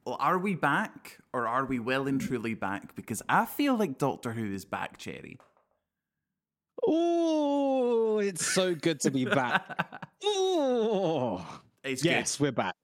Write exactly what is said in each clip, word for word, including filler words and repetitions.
Well, are we back, or are we well and truly back? Because I feel like Doctor Who is back, Cherry. Oh, it's so good to be back. Oh, It's yes, good. we're back.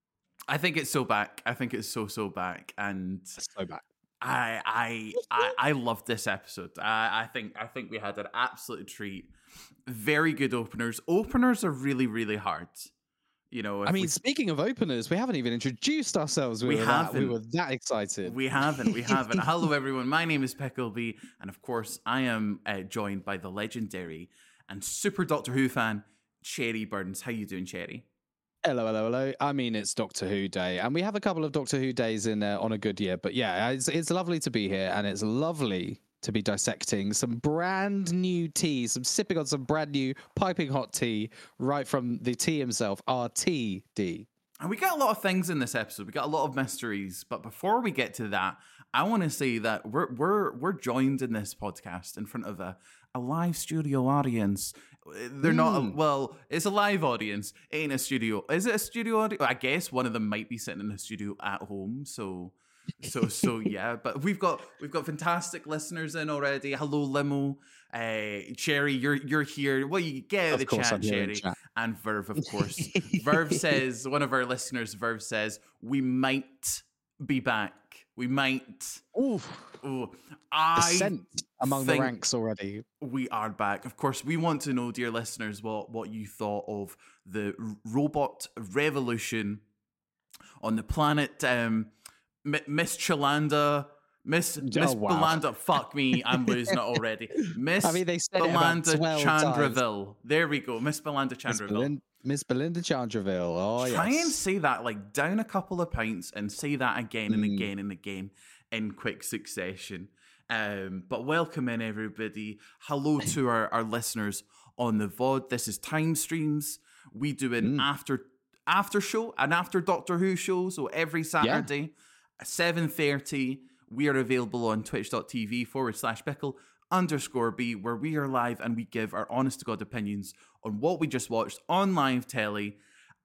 I think it's so back. I think it's so so back, and so back. I I I, I loved this episode. I, I think I think we had an absolute treat. Very good openers. Openers are really really hard. You know, I mean, we, speaking of openers, we haven't even introduced ourselves. We, we were haven't. That, we were that excited. We haven't. We haven't. Hello, everyone. My name is Pickleby, and of course, I am uh, joined by the legendary and super Doctor Who fan, Cherry Burns. How you doing, Cherry? Hello, hello, hello. I mean, it's Doctor Who Day, and we have a couple of Doctor Who days in uh, on a good year. But yeah, it's it's lovely to be here, and it's lovely to be dissecting some brand new tea, some sipping on some brand new piping hot tea, right from the tea himself, R T D. And we got a lot of things in this episode. We got a lot of mysteries. But before we get to that, I want to say that we're we're we're joined in this podcast in front of a, a live studio audience. They're mm. not a, well, it's a live audience. It ain't a studio. Is it a studio audience? I guess one of them might be sitting in a studio at home. So so so yeah. But we've got we've got fantastic listeners in already. Hello, Limo. Uh, Cherry, you're you're here. Well, you get out of the chat, I'm Cherry. Chat. And Verve, of course. Verve says, one of our listeners, Verve says, we might be back. We might. Oof. Ooh. I Descent among the ranks already. We are back. Of course, we want to know, dear listeners, what, what you thought of the robot revolution on the planet. Um, M- Miss Chalanda... Miss Miss oh, wow. Belinda, fuck me, I'm losing it already. Miss I mean, they said Belinda Chandraville. Times. There we go, Miss Belinda Chandraville. Miss, Belin- Miss Belinda Chandraville. Oh, Try yes. and say that like down a couple of pints and say that again and mm. again and again in quick succession. Um, but welcome in, everybody. Hello to our, our listeners on the V O D. This is Time Streams. We do an mm. after after show, an after Doctor Who show. So every Saturday, yeah. at seven thirty. We are available on twitch.tv forward slash pickle underscore B, where we are live and we give our honest to God opinions on what we just watched on live telly.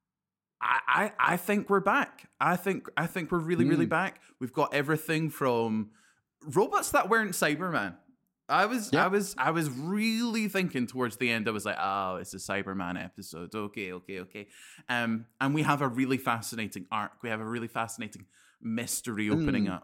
I, I, I think we're back. I think I think we're really, mm. really back. We've got everything from robots that weren't Cyberman. I was yep. I was I was really thinking towards the end, I was like, oh, it's a Cyberman episode. Okay, okay, okay. Um, and we have a really fascinating arc. We have a really fascinating mystery opening mm. up.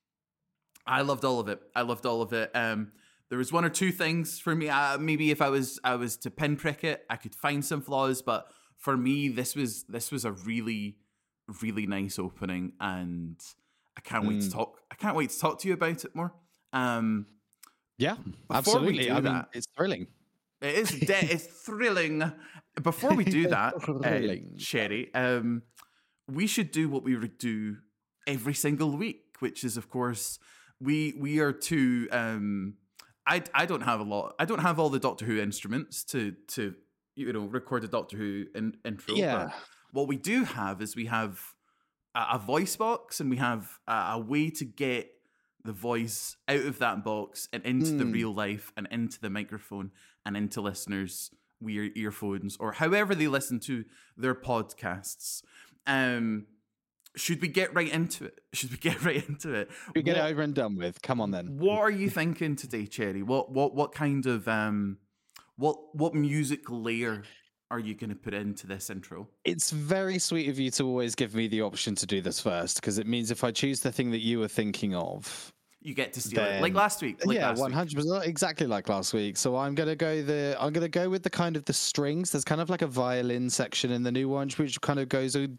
I loved all of it. I loved all of it. Um, there was one or two things for me. Uh, maybe if I was I was to pinprick it, I could find some flaws. But for me, this was this was a really, really nice opening, and I can't mm. wait to talk. I can't wait to talk to you about it more. Um, yeah, absolutely. I mean, that, it's thrilling. It is. De- it's thrilling. Before we do that, uh, Cherry, um, we should do what we would do every single week, which is, of course. We we are too. Um, I I don't have a lot. I don't have all the Doctor Who instruments to to you know record a Doctor Who in, intro. Yeah. But what we do have is we have a, a voice box, and we have a, a way to get the voice out of that box and into mm. the real life and into the microphone and into listeners' weird earphones or however they listen to their podcasts. Um. Should we get right into it? Should we get right into it? We get what, it over and done with. Come on, then. What are you thinking today, Cherry? What what what kind of um, what what music layer are you going to put into this intro? It's very sweet of you to always give me the option to do this first, because it means if I choose the thing that you were thinking of, you get to steal then, it, like last week. Like yeah, last one hundred percent, exactly like last week. So I'm gonna go the I'm gonna go with the kind of the strings. There's kind of like a violin section in the new one, which kind of goes, and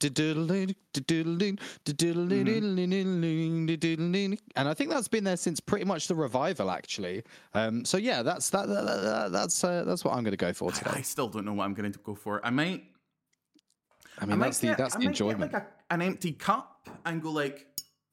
I think that's been there since pretty much the revival, actually. Um, so yeah, that's that, that, that that's uh, that's what I'm gonna go for today. I, I still don't know what I'm going to go for. I might. I mean, I that's get, the that's I the might enjoyment. Get like a, an empty cup and go like.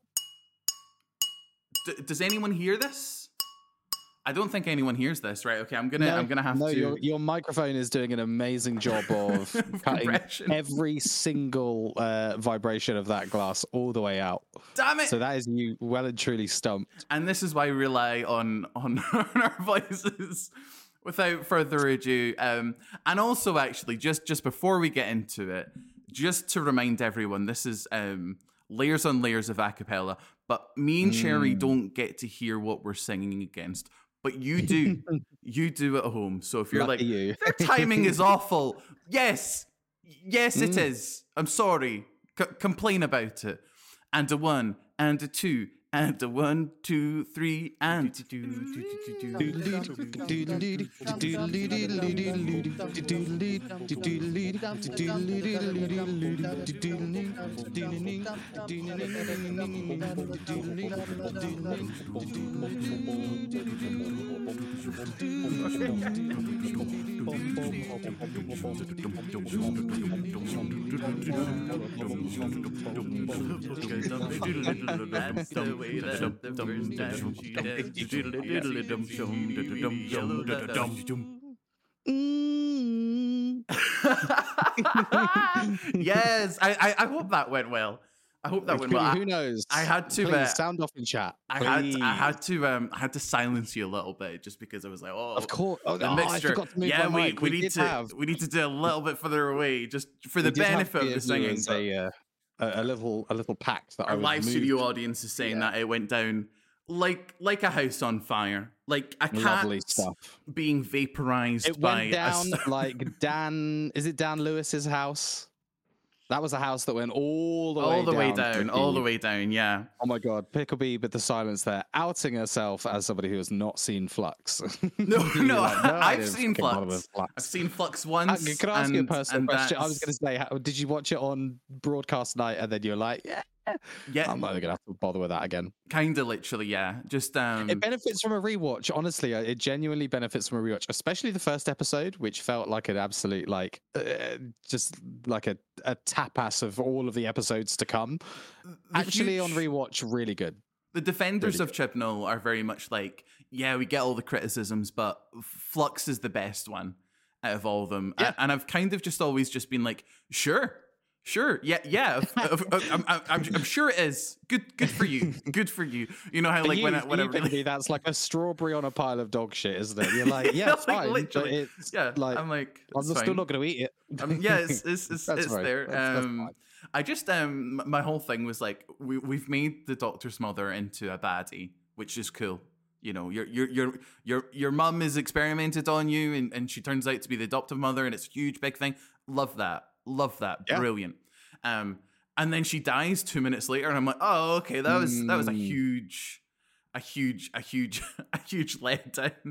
D- does anyone hear this? I don't think anyone hears this, right? Okay, I'm gonna, no, I'm gonna have no, to. Your, your microphone is doing an amazing job of cutting every single uh, vibration of that glass all the way out. Damn it! So that is you well and truly stumped. And this is why we rely on on, on our voices. Without further ado, um, and also actually, just just before we get into it, just to remind everyone, this is um, layers on layers of a cappella. But me and Sherry Mm. don't get to hear what we're singing against. But you do. You do at home. So if you're Lucky like, you. their timing is awful. Yes. Yes, it Mm. is. I'm sorry. C- complain about it. And a one, and a two, and a one, two, three, and That's the way that the first time she Yes, I, I I hope that went well. I hope that went well. Who I, knows? I had to Please uh, sound off in chat. I had Please. I had to um I had to silence you a little bit just because I was like, oh, Of course. Oh, the oh, mixture. I forgot to move yeah, my we, mic. we, We need did to have- we need to do a little bit further away just for the We did have benefit of the give singing. viewers but A, uh, a, a little a little pact that I our would live move. studio audience is saying Yeah. that it went down like like a house on fire, like a Lovely cat stuff. being vaporized It by went down a s- like Dan. Is it Dan Lewis's house? That was a house that went all the way all the way down. down, all the Picklebee. way down. Yeah. Oh my god, Picklebee with the silence there, outing herself as somebody who has not seen Flux. No, You're no, like, I I've didn't seen fucking bother Flux. with Flux. I've seen Flux Uh, once. Can I ask you a and- personal and question? I was that's- going to say, how, did you watch it on broadcast night and then you're like, yeah, Yeah, I'm not going to have to bother with that again. kind of literally, yeah. Just um, It benefits from a rewatch. Honestly, uh, it genuinely benefits from a rewatch, especially the first episode, which felt like an absolute, like, uh, just like a, a tapas of all of the episodes to come. the Actually, on huge- rewatch, really good. the defenders really of Chibnall are very much like, yeah, we get all the criticisms, but Flux is the best one out of all of them. Yeah. A- And I've kind of just always just been like, sure. Sure. Yeah. Yeah. of- of- of- I'm, I'm, I'm, I'm sure it is. Good. Good for you. Good for you. You know how For like you, when I, for when I you, really Picklebee, that's like a strawberry on a pile of dog shit, isn't it? You're like, yeah, like, fine, but literally. it's Yeah. like, I'm like, I'm it's still fine. not going to eat it. Um, yeah, it's it's it's, That's it's right. there. That's- that's um, fine. I just um, m- my whole thing was like, we we've made the Doctor's mother into a baddie, which is cool. You know, your your your your your mum is experimented on you, and, and she turns out to be the adoptive mother, and it's a huge big thing. Love that. Love that. Yeah. Brilliant. Um, and then she dies two minutes later, and I'm like, oh, okay, that was that was a Mm. huge, a huge, a huge, a huge letdown.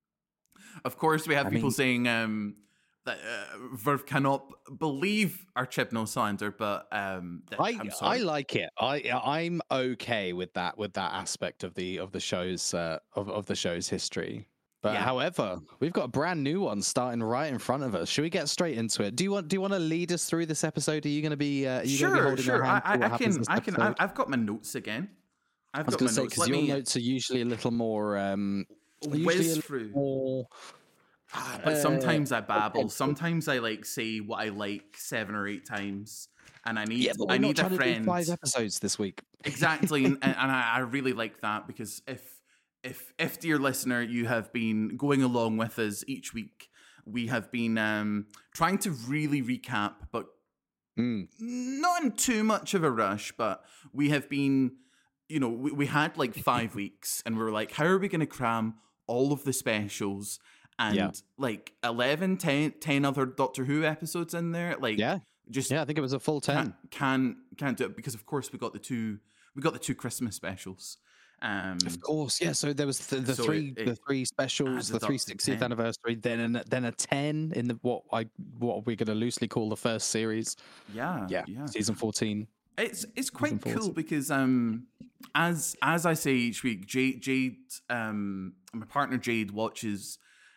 Of course, we have I people mean- saying um, that uh, Verve cannot believe our Chibnall slander, but um, th- I I'm I sorry. like it. I I'm okay with that with that aspect of the of the show's uh, of of the show's history. But Yeah. however, we've got a brand new one starting right in front of us. Should we get straight into it? Do you want do you want to lead us through this episode? Are you going to be uh, are you going to be Sure, holding sure. our I, hand I, for what I happens can, this I can. episode? I, I've got my notes again. I've I was got going my to say notes. because Let your me notes are usually a little more um usually a whiz little through. more Ah, but uh, sometimes I babble. okay. Sometimes I like say what I like seven or eight times, and I need yeah, but we're I not need a trying to do friend. five episodes this week. Exactly, and, and I, I really like that because if if if dear listener, you have been going along with us each week, we have been um, trying to really recap, but Mm. not in too much of a rush. But we have been, you know, we, we had like five weeks, and we were like, how are we going to cram all of the specials? And Yeah. like eleven, ten, ten other Doctor Who episodes in there, like Yeah, just yeah, I think it was a full ten. can can can't do it because of course we got the two we got the two Christmas specials. Um, Of course, yeah. So there was the, the So three it- the it three specials, adds the up to three sixtieth ten. anniversary, then an, then a ten in the what I what we're going to loosely call the first series. yeah, Yeah, yeah. season fourteen. It's it's quite forward cool to- because um as as I say each week, Jade, Jade um my partner Jade watches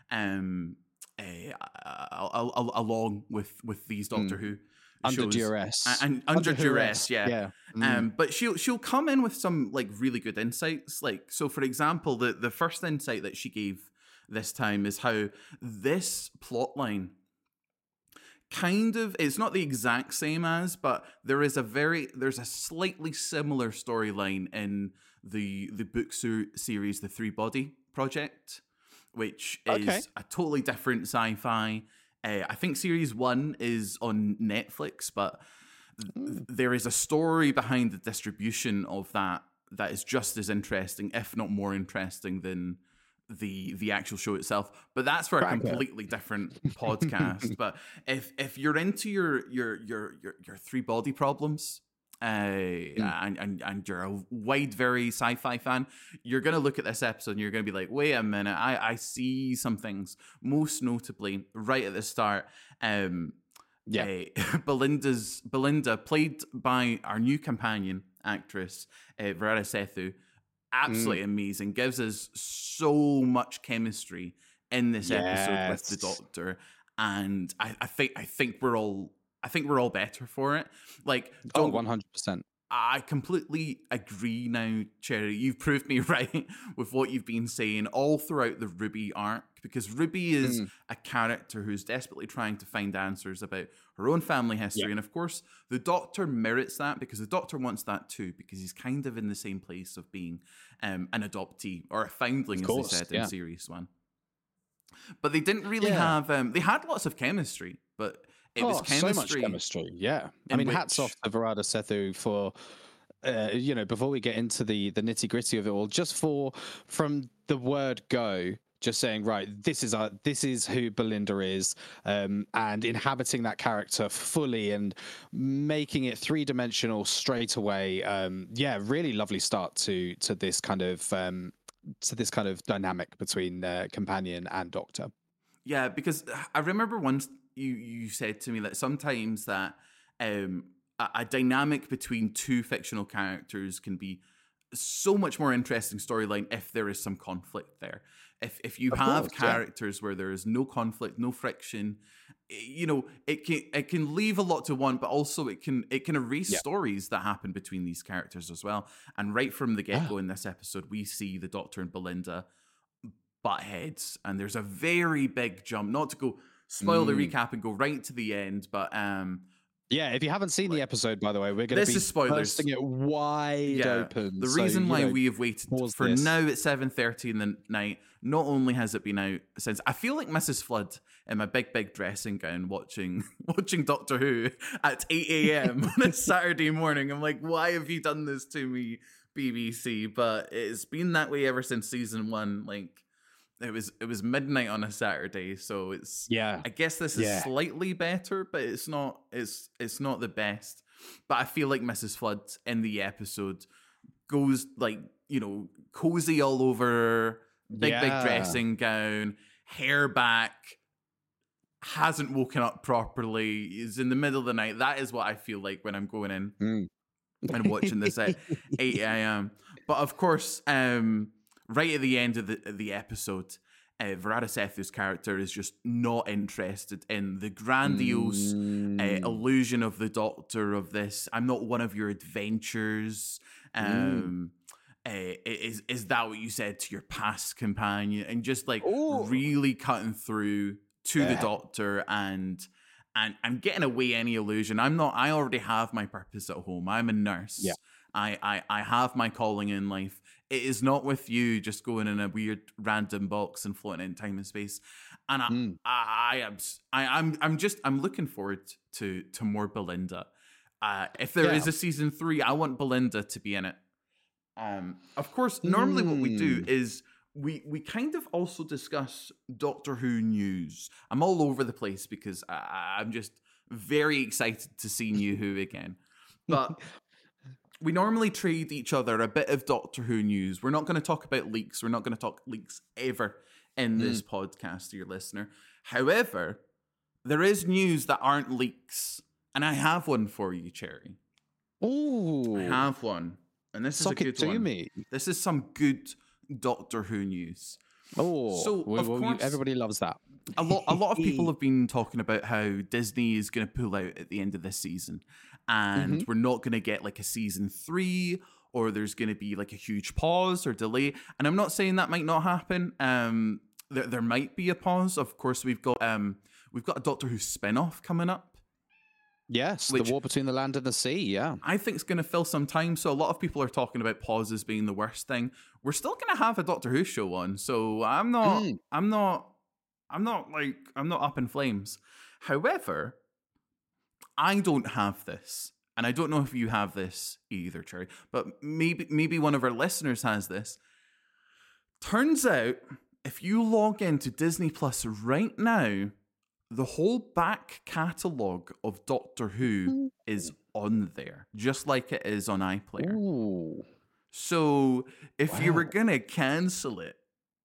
um a, along with with these Doctor Who Hmm. Under shows. duress. A- and under duress, yeah. Yeah. Mm. Um, but she'll she'll come in with some like really good insights. Like so, for example, the the first insight that she gave this time is how this plot line kind of it's not the exact same as, but there is a very there's a slightly similar storyline in the the book ser- series, the Three Body Project, which is Okay. a totally different sci-fi. Uh, I think series one is on Netflix, but Mm. there is a story behind the distribution of that that is just as interesting, if not more interesting, than the the actual show itself. But that's for a Cracker. completely different podcast. But if if you're into your your your your, your three body problems, uh, and, and and you're a wide, very sci-fi fan, you're gonna look at this episode and you're gonna be like, wait a minute, I I see some things. Most notably, right at the start, um, Yeah. uh, Belinda's Belinda, played by our new companion actress, uh, Verada Sethu, absolutely Mm. amazing. Gives us so much chemistry in this episode with the Yes. Doctor, and I, I think I think we're all I think we're all better for it. Like, Oh, don't one hundred percent. I completely agree now, Cherry. You've proved me right with what you've been saying all throughout the Ruby arc, because Ruby is Mm. a character who's desperately trying to find answers about her own family history. Yeah. And of course, the Doctor merits that, because the Doctor wants that too, because he's kind of in the same place of being um, an adoptee or a foundling, Of as course, they said yeah. in series one. But they didn't really Yeah. have, um, they had lots of chemistry, but it was Oh, chemistry. so much chemistry. Yeah. I in mean, hats which- off to Verada Sethu for, uh, you know, before we get into the the nitty gritty of it all, just for from the word go, just saying, right, this is our, this is who Belinda is, um, and inhabiting that character fully and making it three dimensional straight away. Um, yeah, really lovely start to to this kind of um, to this kind of dynamic between uh, companion and Doctor. Yeah, because I remember once you you said to me that sometimes that um, a, a dynamic between two fictional characters can be so much more interesting storyline if there is some conflict there. If if you Of have course, yeah. characters where there is no conflict, no friction, eh, you know, it can it can leave a lot to want, but also it can it can erase Yeah. stories that happen between these characters as well. And right from the get go in this episode, we see the Doctor and Belinda butt heads, and there's a very big jump. Not to go spoil the Mm. recap and go right to the end, but um, Yeah, if you haven't seen the episode, by the way, we're going to This be is spoilers. bursting it wide yeah, open. the So, reason you why know, we have waited pause for this. now at seven thirty in the night, not only has it been out since, I feel like Missus Flood in my big big dressing gown watching watching Doctor Who at eight a.m. on a Saturday morning. I'm like, why have you done this to me, B B C? But it's been that way ever since season one. Like, it was it was midnight on a Saturday, so it's Yeah. I guess this is Yeah. slightly better, but it's not it's it's not the best. But I feel like Missus Flood in the episode goes like, you know, cozy all over, big Yeah. big dressing gown, hair back, hasn't woken up properly, is in the middle of the night. That is what I feel like when I'm going in Mm. and watching this at eight a.m. But of course, um, right at the end of the the episode, uh, Verada Sethu's character is just not interested in the grandiose uh, Mm. illusion of the Doctor, of this, I'm not one of your adventures. Um, uh, is is that what you said to your past companion? And just like Ooh. really cutting through to the Yeah. Doctor, and and I'm getting away any illusion. I'm not. I already have my purpose at home. I'm a nurse. Yeah. I, I I have my calling in life. It is not with you just going in a weird random box and floating in time and space. And I, Mm. I, I am s- I, I'm I'm just I'm looking forward to to more Belinda. Uh, if there is Yeah. a season three, I want Belinda to be in it. Um, of course, normally what we do Mm. is we we kind of also discuss Doctor Who news. I'm all over the place because I, I'm just very excited to see New Who again. But we normally trade each other a bit of Doctor Who news. We're not going to talk about leaks. We're not going to talk leaks ever in this podcast, dear listener. However, there is news that aren't leaks, and I have one for you, Cherry. Ooh. I have one, and this Suck is a it good to one. me. This is some good Doctor Who news. Oh, So, we- of well, you- course- everybody loves that. A lot, a lot of people have been talking about how Disney is going to pull out at the end of this season, and Mhm. we're not going to get like a season three, or there's going to be like a huge pause or delay. And I'm not saying that might not happen. Um, there, there might be a pause. Of course, we've got um, we've got a Doctor Who spin-off coming up. Yes, Which- the war between the land and the sea. Yeah. I think it's going to fill some time. So a lot of people are talking about pauses being the worst thing. We're still going to have a Doctor Who show on. So I'm not, Mm. I'm not, I'm not like, I'm not up in flames. However, I don't have this. and I don't know if you have this either, Cherry, but maybe maybe one of our listeners has this. Turns out, if you log into Disney Plus right now, the whole back catalogue of Doctor Who is on there, just like it is on iPlayer. Ooh. So if Wow. you were going to cancel it,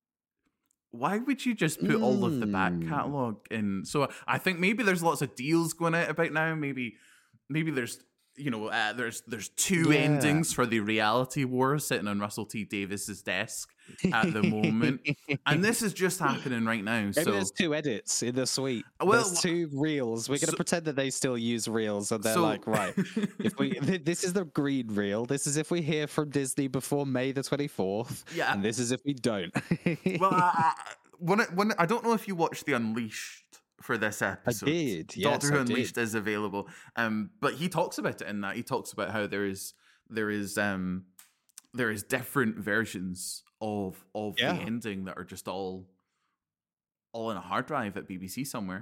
why would you just put mm. all of the back catalogue in? So I think maybe there's lots of deals going out about now. Maybe maybe there's, you know, uh, there's there's two yeah. endings for the reality war sitting on Russell T Davis's desk at the moment, and this is just happening right now. Maybe so there's two edits in the suite. Well, there's two reels. We're gonna so, pretend that they still use reels, and they're so, like, right, if we th- this is the green reel. This is if we hear from Disney before May the twenty-fourth. Yeah, and this is if we don't. well, I, I, when it, when I don't know if you watched the Unleashed for this episode. I did. Yes, Doctor Who I Unleashed did. is available. Um, but he talks about it in that. He talks about how there is there is um there is different versions of of yeah. the ending that are just all all in a hard drive at B B C somewhere.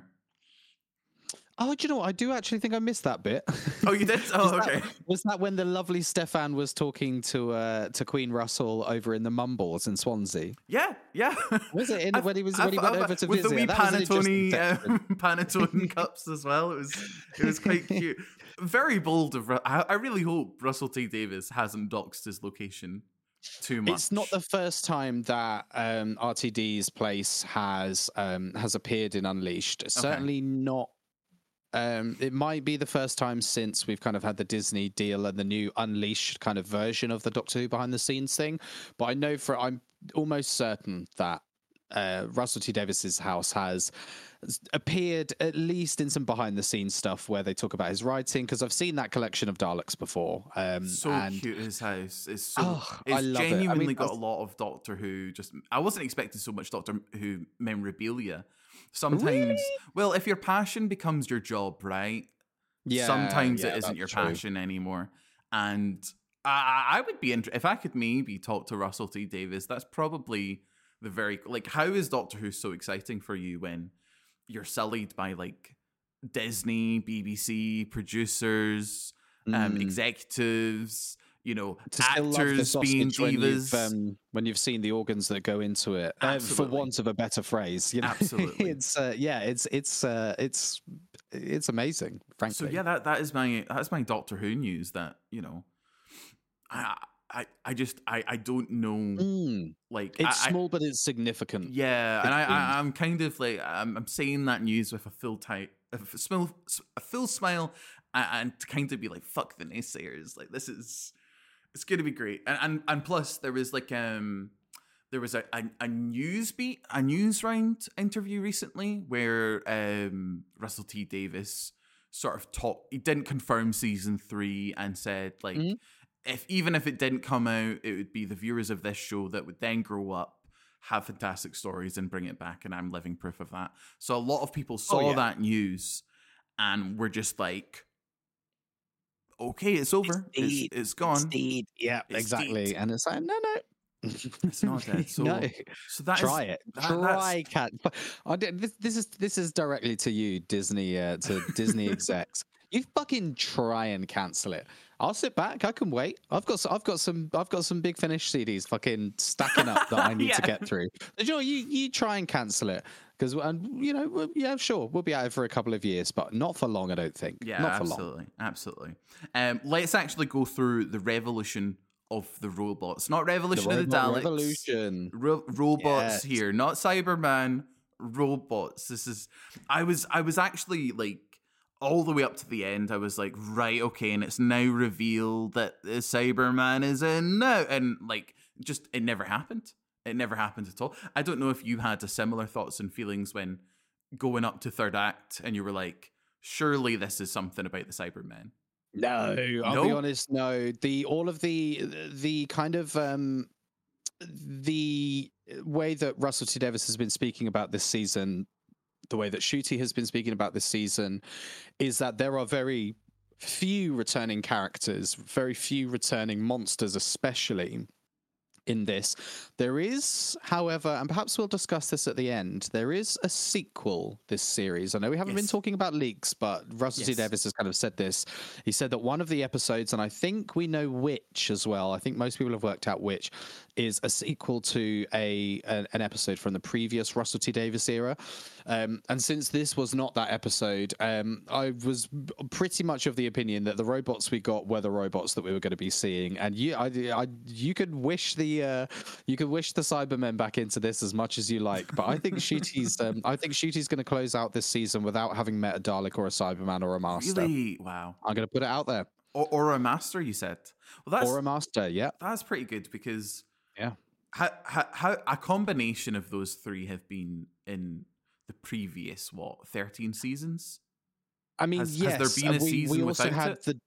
Oh, do you know what? I do actually think I missed that bit. Oh, you did? Oh, was okay. That, was that when the lovely Stefan was talking to uh, to Queen Russell over in the Mumbles in Swansea? Yeah, yeah. Was it in, I've, when he was I've, when he went I've, over to with visit? the wee That Panettone uh, Panettone cups as well? It was it was quite cute. Very bold of. I, I really hope Russell T Davies hasn't doxed his location too much. It's not the first time that um, R T D's place has um, has appeared in Unleashed. Okay. Certainly not. Um, it might be the first time since we've kind of had the Disney deal and the new Unleashed kind of version of the Doctor Who behind the scenes thing. But I know for I'm almost certain that uh, Russell T Davis's house has appeared at least in some behind the scenes stuff where they talk about his writing, because I've seen that collection of Daleks before. Um, so and, cute, his house. It's so oh, it's I love genuinely it. I mean, got a lot of Doctor Who. Just I wasn't expecting so much Doctor Who memorabilia. Sometimes, really? well, if your passion becomes your job, right? Yeah. Sometimes yeah, it isn't your true. passion anymore. And I, I would be interested if I could maybe talk to Russell T Davies. That's probably the very like. How is Doctor Who so exciting for you when you're sullied by like Disney, B B C producers, mm. um, executives? You know, to actors being divas. When you've, um, when you've seen the organs that go into it, uh, for want of a better phrase, you know? Absolutely. it's uh, yeah, it's it's uh, it's it's amazing. Frankly, so yeah, that that is my that's my Doctor Who news. That you know, I I I just I I don't know. Mm. Like it's I, small, but it's significant. Yeah, and I, I I'm kind of like I'm I'm saying that news with a full tight a full a full smile and, and to kind of be like fuck the naysayers. Like this is. It's going to be great. And, and and plus, there was like um, there was a, a, a news beat, a news round interview recently where um, Russell T Davies sort of talked. He didn't confirm season three and said like, mm-hmm. if even if it didn't come out, it would be the viewers of this show that would then grow up, have fantastic stories, and bring it back. And I'm living proof of that. So a lot of people saw oh, yeah. that news and were just like, okay, it's over. It's, it's, it's gone. It's yeah, it's exactly. Deed. And it's like, no, no. It's not dead. So, no. so that try is, it. That, Try cat. I did, this, this is this is directly to you, Disney, uh, to Disney execs. You fucking try and cancel it. I'll sit back. I can wait. I've got I've got some I've got some Big Finish C Ds fucking stacking up that I need yeah. to get through. You know, you you try and cancel it. Because, and you know, yeah, sure, we'll be out for a couple of years, but not for long, I don't think. Yeah, not for absolutely, long. absolutely. Um, let's actually go through the revolution of the robots, not revolution the of the Daleks. Revolution, Ro- robots yes. here, not Cyberman. Robots. This is. I was, I was actually like all the way up to the end. I was like, right, okay, and it's now revealed that the Cyberman is in now, and like, just it never happened. It never happened at all. I don't know if you had a similar thoughts and feelings when going up to third act and you were like, surely this is something about the Cybermen. No, I'll no? be honest, no. The all of the the kind of um the way that Russell T Davies has been speaking about this season, the way that Ncuti has been speaking about this season, is that there are very few returning characters, very few returning monsters especially, in this. There is, however, and perhaps we'll discuss this at the end, there is a sequel this series. I know we haven't Yes. been talking about leaks, but Russell T Yes. Davies has kind of said this. He said that one of the episodes, and I think we know which as well, I think most people have worked out which, is a sequel to a an, an episode from the previous Russell T Davies era. Um, and since this was not that episode, um, I was pretty much of the opinion that the robots we got were the robots that we were going to be seeing. And you, I, I, you could wish the uh, you could wish the Cybermen back into this as much as you like, but I think Shooty's um, I think Shooty's going to close out this season without having met a Dalek or a Cyberman or a Master. Really? Wow. I'm going to put it out there. Or, or a master, you said. Well, that's Or a Master, yeah. that's pretty good because Yeah. how, how, how a combination of those three have been in the previous what thirteen seasons. I mean, Has- has yes. there been a we, season we also without had it? the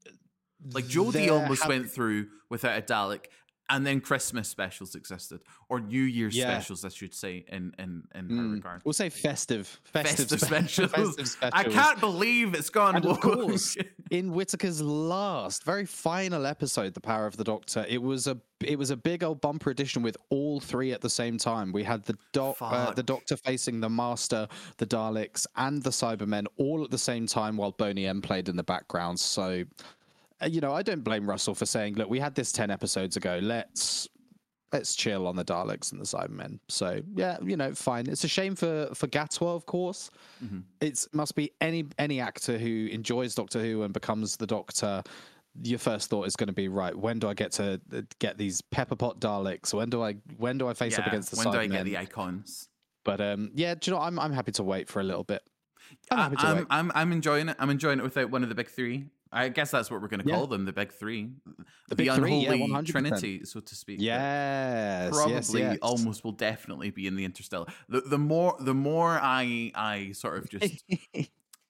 Like Jodie there almost have- went through without a Dalek, and then Christmas specials existed, or New Year's Yeah. specials, I should say, in in in her Mm. regard. We'll say festive, festive, Festive spe- specials. festive I specials. can't believe it's gone. And of woke. course, in Whittaker's last, very final episode, "The Power of the Doctor," it was a it was a big old bumper edition with all three at the same time. We had the doc, uh, the Fuck. Doctor facing the Master, the Daleks, and the Cybermen all at the same time, while Boney M played in the background. So, uh, you know, I don't blame Russell for saying, "Look, we had this ten episodes ago. Let's." Let's chill on the Daleks and the Cybermen. So yeah, you know, fine. It's a shame for for Gatwa, of course. Mhm. It must be any any actor who enjoys Doctor Who and becomes the Doctor. Your first thought is going to be, right, when do I get to uh, get these Pepperpot Daleks? When do I when do I face up Yeah, against the when do I get Cybermen? the icons? But um, yeah, do you know? I'm I'm happy to wait for a little bit. I'm I, happy to I'm, wait. I'm I'm enjoying it. I'm enjoying it without one of the big three. I guess that's what we're going to Yeah. call them, the big three, The big three, yeah, unholy one hundred percent. trinity, so to speak. Yes, probably yes, yes. almost will definitely be in the Interstellar. The the more the more I I sort of just f-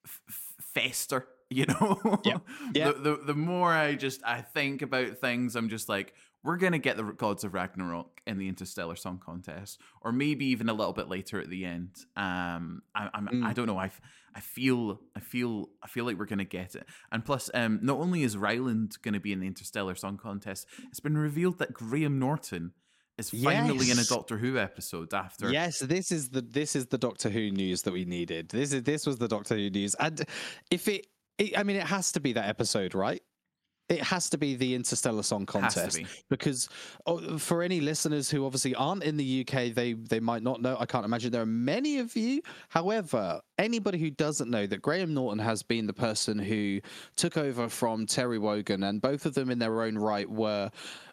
f- fester, you know. Yep, yep. The, the the more I just I think about things, I'm just like, we're gonna get the Gods of Ragnarok in the Interstellar Song Contest, or maybe even a little bit later at the end. Um, I, I'm Mm. I don't know. I f- I feel I feel I feel like we're gonna get it. And plus, um, not only is Ryland gonna be in the Interstellar Song Contest, it's been revealed that Graham Norton is finally in a Yes. Doctor Who episode after. Yes, this is the this is the Doctor Who news that we needed. This is this was the Doctor Who news, and if it, it I mean, it has to be that episode, right? It has to be the Interstellar Song Has to Contest be. because oh, for any listeners who obviously aren't in the U K, they they might not know. I can't imagine there are many of you. However, anybody who doesn't know that Graham Norton has been the person who took over from Terry Wogan, and both of them in their own right were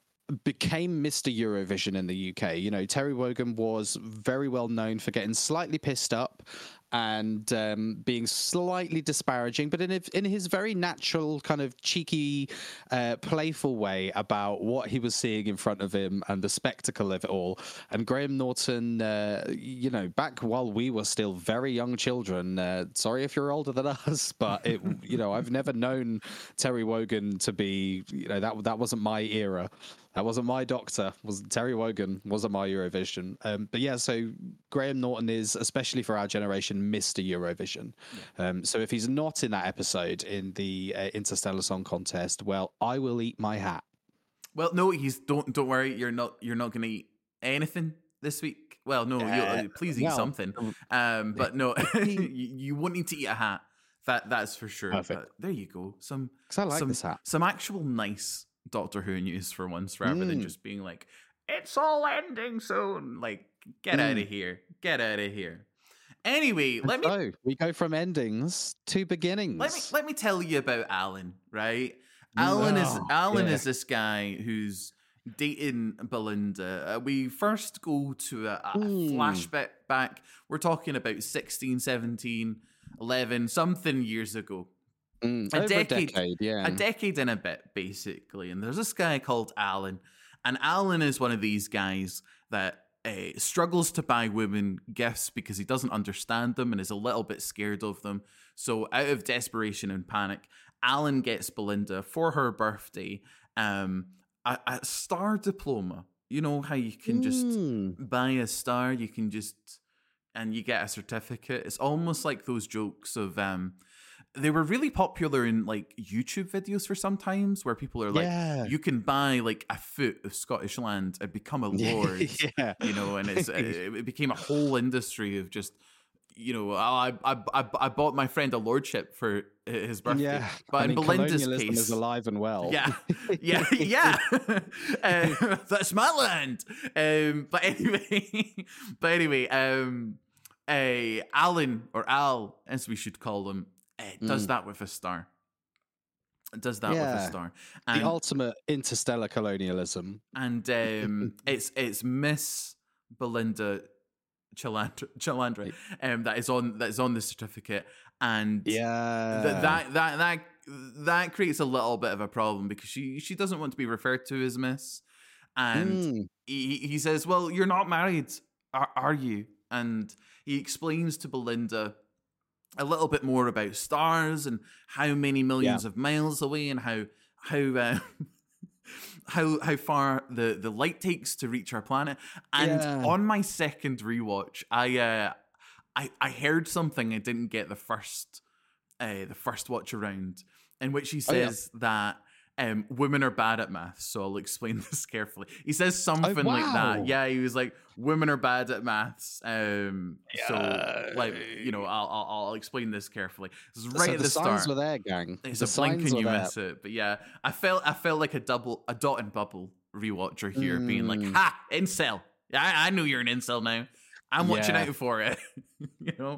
became Mister Eurovision in the U K. You know, Terry Wogan was very well known for getting slightly pissed up and um, being slightly disparaging, but in a, in his very natural, kind of cheeky, uh, playful way about what he was seeing in front of him and the spectacle of it all. And Graham Norton, uh, you know, back while we were still very young children, uh, sorry if you're older than us, but it, you know, I've never known Terry Wogan to be, you know, that that wasn't my era. That wasn't my Doctor. Was Terry Wogan wasn't my Eurovision. Um, but yeah, so Graham Norton is, especially for our generation, Mister Eurovision. Um, so if he's not in that episode in the uh, Interstellar Song Contest, well, I will eat my hat. Well, no, he's don't don't worry. You're not you're not gonna eat anything this week. Well, no, Uh, you please eat well, something. Um, but no, you, you won't need to eat a hat. That that's for sure. Perfect. But there you go. Some 'Cause I like some, this hat. some actual nice Doctor Who news for once, rather than Mm. just being like, "It's all ending soon." Like, get out of here. Get out of here. Anyway, And let me so we go from endings to beginnings. let me let me tell you about Alan, right? Alan is Oh, Alan yeah. is this guy who's dating Belinda. Uh, we first go to a, a Mm. flashback back. We're talking about sixteen, seventeen, eleven, something years ago. Mm, a over decade- a decade, yeah. A decade and a bit, basically. And there's this guy called Alan. And Alan is one of these guys that uh, struggles to buy women gifts because he doesn't understand them and is a little bit scared of them. So, out of desperation and panic, Alan gets Belinda for her birthday um, a, a star diploma. You know how you can just Mm. buy a star, you can just, and you get a certificate. It's almost like those jokes of, um, they were really popular in like YouTube videos for sometimes where people are like, Yeah. you can buy like a foot of Scottish land and become a lord, yeah. you know, and it's it became a whole industry of just, you know, I I I, I bought my friend a lordship for his birthday, Yeah. but I in mean, Belinda's colonialism case, is alive and well. yeah, yeah, yeah. uh, that's my land. Um, but anyway, but anyway, um, uh, Alan or Al, as we should call him, uh, does Mm. that with a star. Does that Yeah. with a star, The and ultimate interstellar colonialism. and um, it's it's Miss Belinda Chalandra, Chalandra, um, that is on that is on the certificate, and Yeah. th- that that that that creates a little bit of a problem because she she doesn't want to be referred to as Miss, and Mm. he he says, "Well, you're not married, are, are you?" And he explains to Belinda a little bit more about stars and how many millions Yeah. of miles away and how how uh, how how far the the light takes to reach our planet. And Yeah. on my second rewatch, I uh, I I heard something I didn't get the first uh, the first watch around, in which he Oh, yeah. says that um, women are bad at maths. So I'll explain this carefully. He says something like wow. that. Yeah, he was like, women are bad at maths. Um, So, like, you know, I'll, I'll I'll explain this carefully. This is right So at the the signs start. were there, gang. It's The a blink signs and were you there. miss it. But yeah, I felt I felt like a double a dot and bubble rewatcher here, being like, Mm. ha, incel. Yeah, I, I knew you're an incel now. I'm watching Yeah. out for it. You know?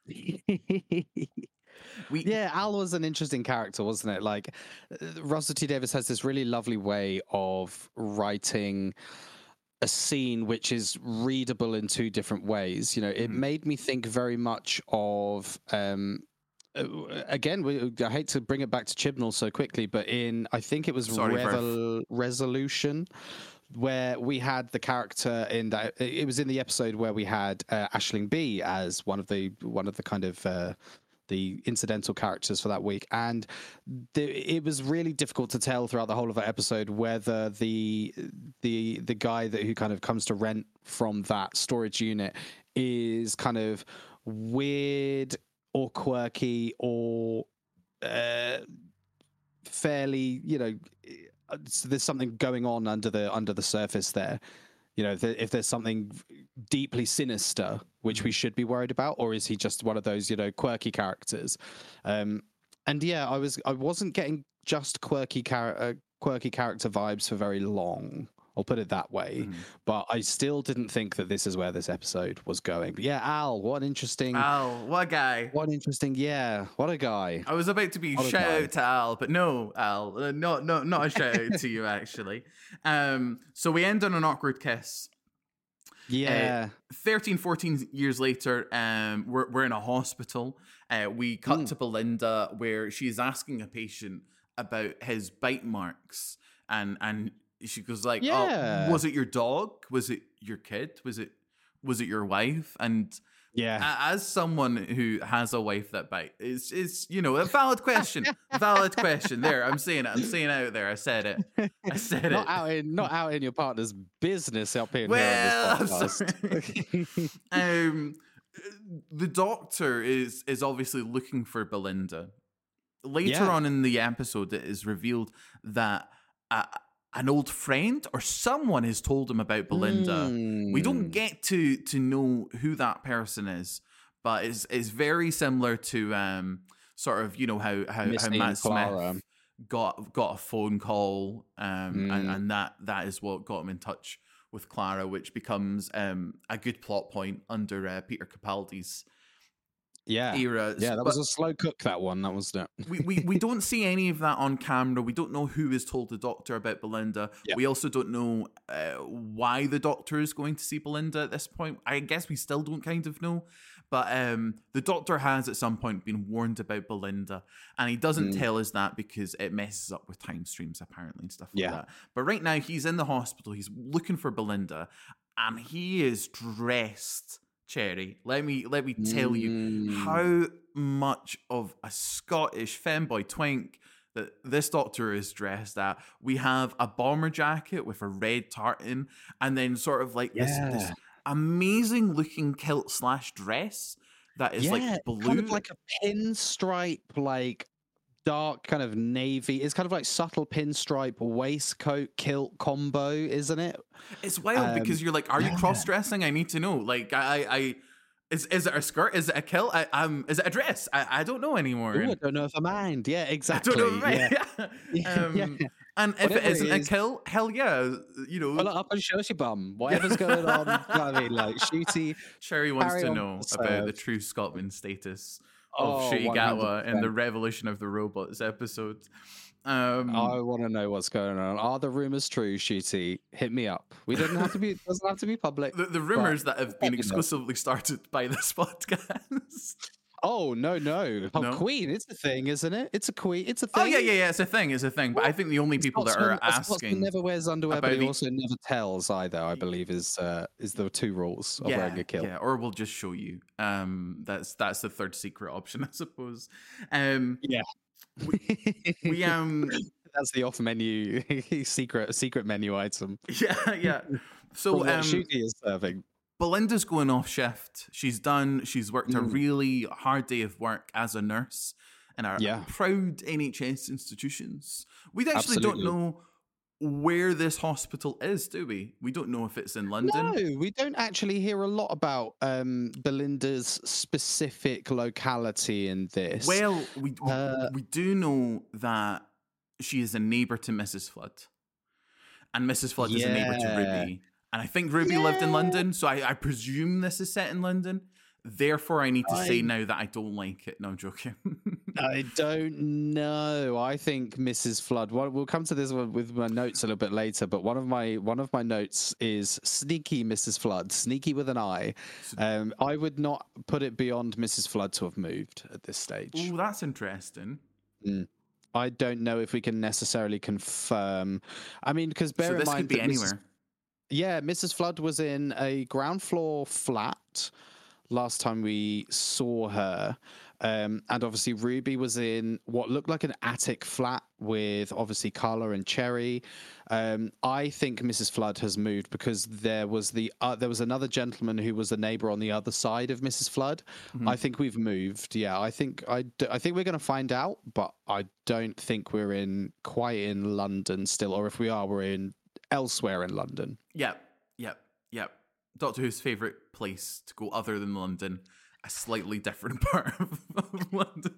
We Yeah, Al was an interesting character, wasn't it? Like, uh, Russell T Davies has this really lovely way of writing a scene which is readable in two different ways. You know, it Mhm. made me think very much of. Um, uh, again, we, I hate to bring it back to Chibnall so quickly, but in I think it was Sorry, Verf. Revel- Resolution, where we had the character in that. It was in the episode where we had uh, Aisling B as one of the one of the kind of. Uh, the incidental characters for that week, and the, it was really difficult to tell throughout the whole of that episode whether the the the guy that who kind of comes to rent from that storage unit is kind of weird or quirky or uh, fairly, you know, so there's something going on under the under the surface there. You know, if, there, if there's something deeply sinister, which we should be worried about, or is he just one of those, you know, quirky characters? Um, and yeah, I was I wasn't getting just quirky char- uh, quirky character vibes for very long. I'll put it that way. Mhm. But I still didn't think that this is where this episode was going. But yeah, Al, what an interesting, Al, what a guy. what an interesting, yeah, what a guy. I was about to be What a shout guy. out to Al, but no, Al, uh, no, no, not a shout out to you actually. Um, so we end on an awkward kiss. Yeah, Uh, thirteen, fourteen years later, um, we're, we're in a hospital. Uh, we cut Mm. to Belinda where she's asking a patient about his bite marks. And and she goes like, Yeah. oh, was it your dog? Was it your kid? Was it was it your wife? And yeah. a- as someone who has a wife that bite, it's, it's you know, a valid question. Valid question. There, I'm saying it. I'm saying it out there. I said it. I said not it. out in not out in your partner's business up here. Well, here on I'm this podcast. um, the doctor is is obviously looking for Belinda. Later Yeah. on in the episode, it is revealed that uh, an old friend or someone has told him about Belinda. We don't Mm. get to to know who that person is, but it's it's very similar to um sort of you know how how, how Missy Matt and Clara. Smith got got a phone call um and, Mm. and that that is what got him in touch with Clara, which becomes um a good plot point under uh, Peter Capaldi's Yeah. era. Yeah, that But was a slow cook, that one. That was it. we, we, we don't see any of that on camera. We don't know who has told the doctor about Belinda. Yeah. We also don't know uh, why the doctor is going to see Belinda at this point. I guess we still don't kind of know. But um, the doctor has at some point been warned about Belinda. And he doesn't Mm. tell us that because it messes up with time streams, apparently, and stuff like Yeah. that. But right now, he's in the hospital. He's looking for Belinda. And he is dressed, Cherry. Let me, let me tell you Mm. how much of a Scottish femboy twink that this doctor is dressed at. We have a bomber jacket with a red tartan, and then sort of like this, this Yeah. amazing looking kilt slash dress that is yeah, like blue. kind of like a pinstripe, like dark kind of navy. It's kind of like subtle pinstripe waistcoat kilt combo, isn't it? It's wild Um, because you're like, are you yeah. cross dressing? I need to know. Like, I, I, I is is it a skirt? Is it a kilt? I, um, is it a dress? I, I don't know anymore. Ooh, I don't know if I mind. Yeah, exactly. I don't know. Right? Yeah. Yeah. um, yeah. And if Whatever it isn't it a is. kilt, hell yeah, you know. Pull it up and show us your bum. Whatever's going on. You know what I mean, like Shooty. Sherry wants carry to on know with the about the serve. true Scotland status of Oh, Shooty one hundred Gatwa in the percent. Revolution of the Robots episode. Um, I want to know what's going on. Are the rumors true, Shooty? Hit me up. We doesn't have to be. It doesn't have to be public. the, the rumors but that have been let me know. exclusively started by this podcast. Oh no, no. Oh, No? Queen. It's a thing, isn't it? It's a queen. It's a thing. Oh yeah, yeah, yeah. It's a thing. It's a thing. But I think the only people that are Scotsman- a Scotsman asking, never wears underwear, but about he the- also never tells either. I believe is uh, is the two rules of yeah, wearing a kilt. yeah, or we'll just show you. Um, that's that's the third secret option, I suppose. Um, Yeah. we um, That's the off menu secret secret menu item. yeah, yeah. So From what um, Shooty is serving. Belinda's going off shift. She's done. She's worked a Mm. really hard day of work as a nurse in our Yeah. proud N H S institutions. We actually don't Absolutely. know where this hospital is, do we? We don't know if it's in London. No, we don't actually hear a lot about um, Belinda's specific locality in this. Well, we we- Uh, we do know that she is a neighbour to Missus Flood, and Missus Flood is a neighbour to Yeah. Ruby, and I think Ruby lived in Yeah. London, so I, I presume this is set in London. Therefore, I need to say I- now that I don't like it. No, I'm joking. I don't know. I think Missus Flood. Well, we'll come to this one with my notes a little bit later. But one of my one of my notes is sneaky Missus Flood, sneaky with an eye. Um, I would not put it beyond Missus Flood to have moved at this stage. Oh, that's interesting. I don't know if we can necessarily confirm. I mean, because bear So in this mind could be that Missus anywhere. Yeah, Missus Flood was in a ground floor flat last time we saw her. Um, and obviously, Ruby was in what looked like an attic flat with obviously Carla and Cherry. Um, I think Missus Flood has moved because there was the uh, there was another gentleman who was a neighbor on the other side of Missus Flood. Mhm. I think we've moved. Yeah, I think I, d- I think we're going to find out, but I don't think we're in quite in London still, or if we are, we're in elsewhere in London. Yep, yep, yep. Doctor Who's favourite place to go other than London, a slightly different part of, of London.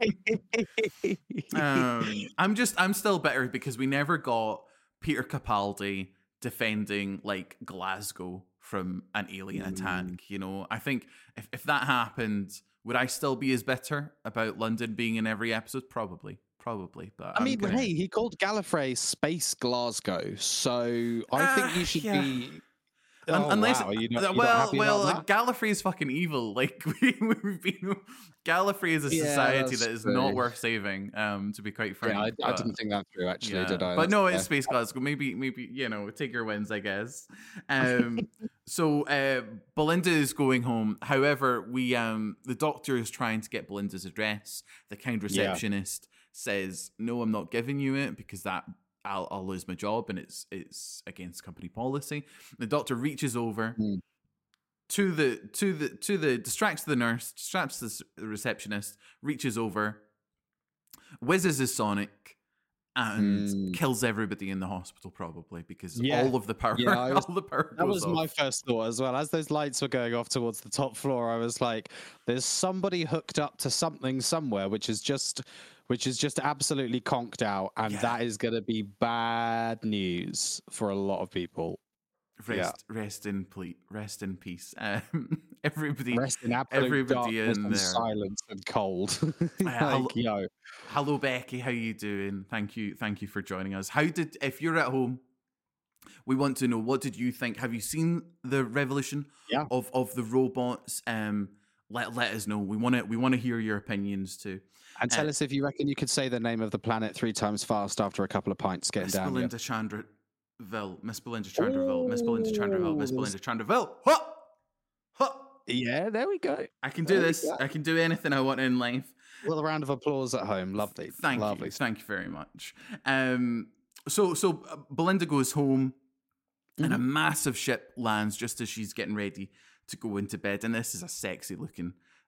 Um, I'm just, I'm still bitter because we never got Peter Capaldi defending like Glasgow from an alien Mm. attack. You know, I think if, if that happened, would I still be as bitter about London being in every episode? Probably, probably. But I I'm mean, gonna- hey, he called Gallifrey Space Glasgow, so I think Ah, you should yeah. be. Un- Oh, unless, wow, you not, uh, you're not well, happy well, about uh, Gallifrey is fucking evil. Like we, we've been, Gallifrey is a Yeah, society that's that is true. not worth saving. Um, to be quite that? frank, Yeah, I, I but- didn't think that through actually, yeah. did I? But That's no, fair. it's Space Glasgow. Maybe, maybe you know, take your wins, I guess. Um, so uh, Belinda is going home. However, we um, the doctor is trying to get Belinda's address. The kind receptionist says, "No, I'm not giving you it because that I'll, I'll lose my job and it's it's against company policy." The doctor reaches over. Mm. To the to the to the distracts the nurse, distracts the s- the receptionist, reaches over, whizzes his sonic, and Mm. kills everybody in the hospital probably because Yeah. all of the power, Yeah, I was- all the power That goes was off. my first thought as well. As those lights were going off towards the top floor, I was like, "There's somebody hooked up to something somewhere, which is just, which is just absolutely conked out, and Yeah. that is going to be bad news for a lot of people." Rest, rest in ple- rest in peace. Um, everybody, Rest in absolute everybody darkness in and there. silence and cold. I'll- like, yo, Hello, Becky. How you doing? Thank you, thank you for joining us. How did? If you're at home, we want to know what did you think? Have you seen the revolution Yeah. of of the robots? Um, let let us know. We want to we want to hear your opinions too. and tell uh, us if you reckon you could say the name of the planet three times fast after a couple of pints getting Miss down. Belinda Chandraville, Miss Belinda Chandraville, Miss Belinda Chandraville, Miss Belinda Chandraville. Huh! Huh! Yeah. yeah, there we go. I can do There we this. go. I can do anything I want in life. Well, a round of applause at home. Lovely. Thank Lovely. you. Thank you very much. Um, so so uh, Belinda goes home, and a massive ship lands just as she's getting ready to go into bed. And this is a sexy looking.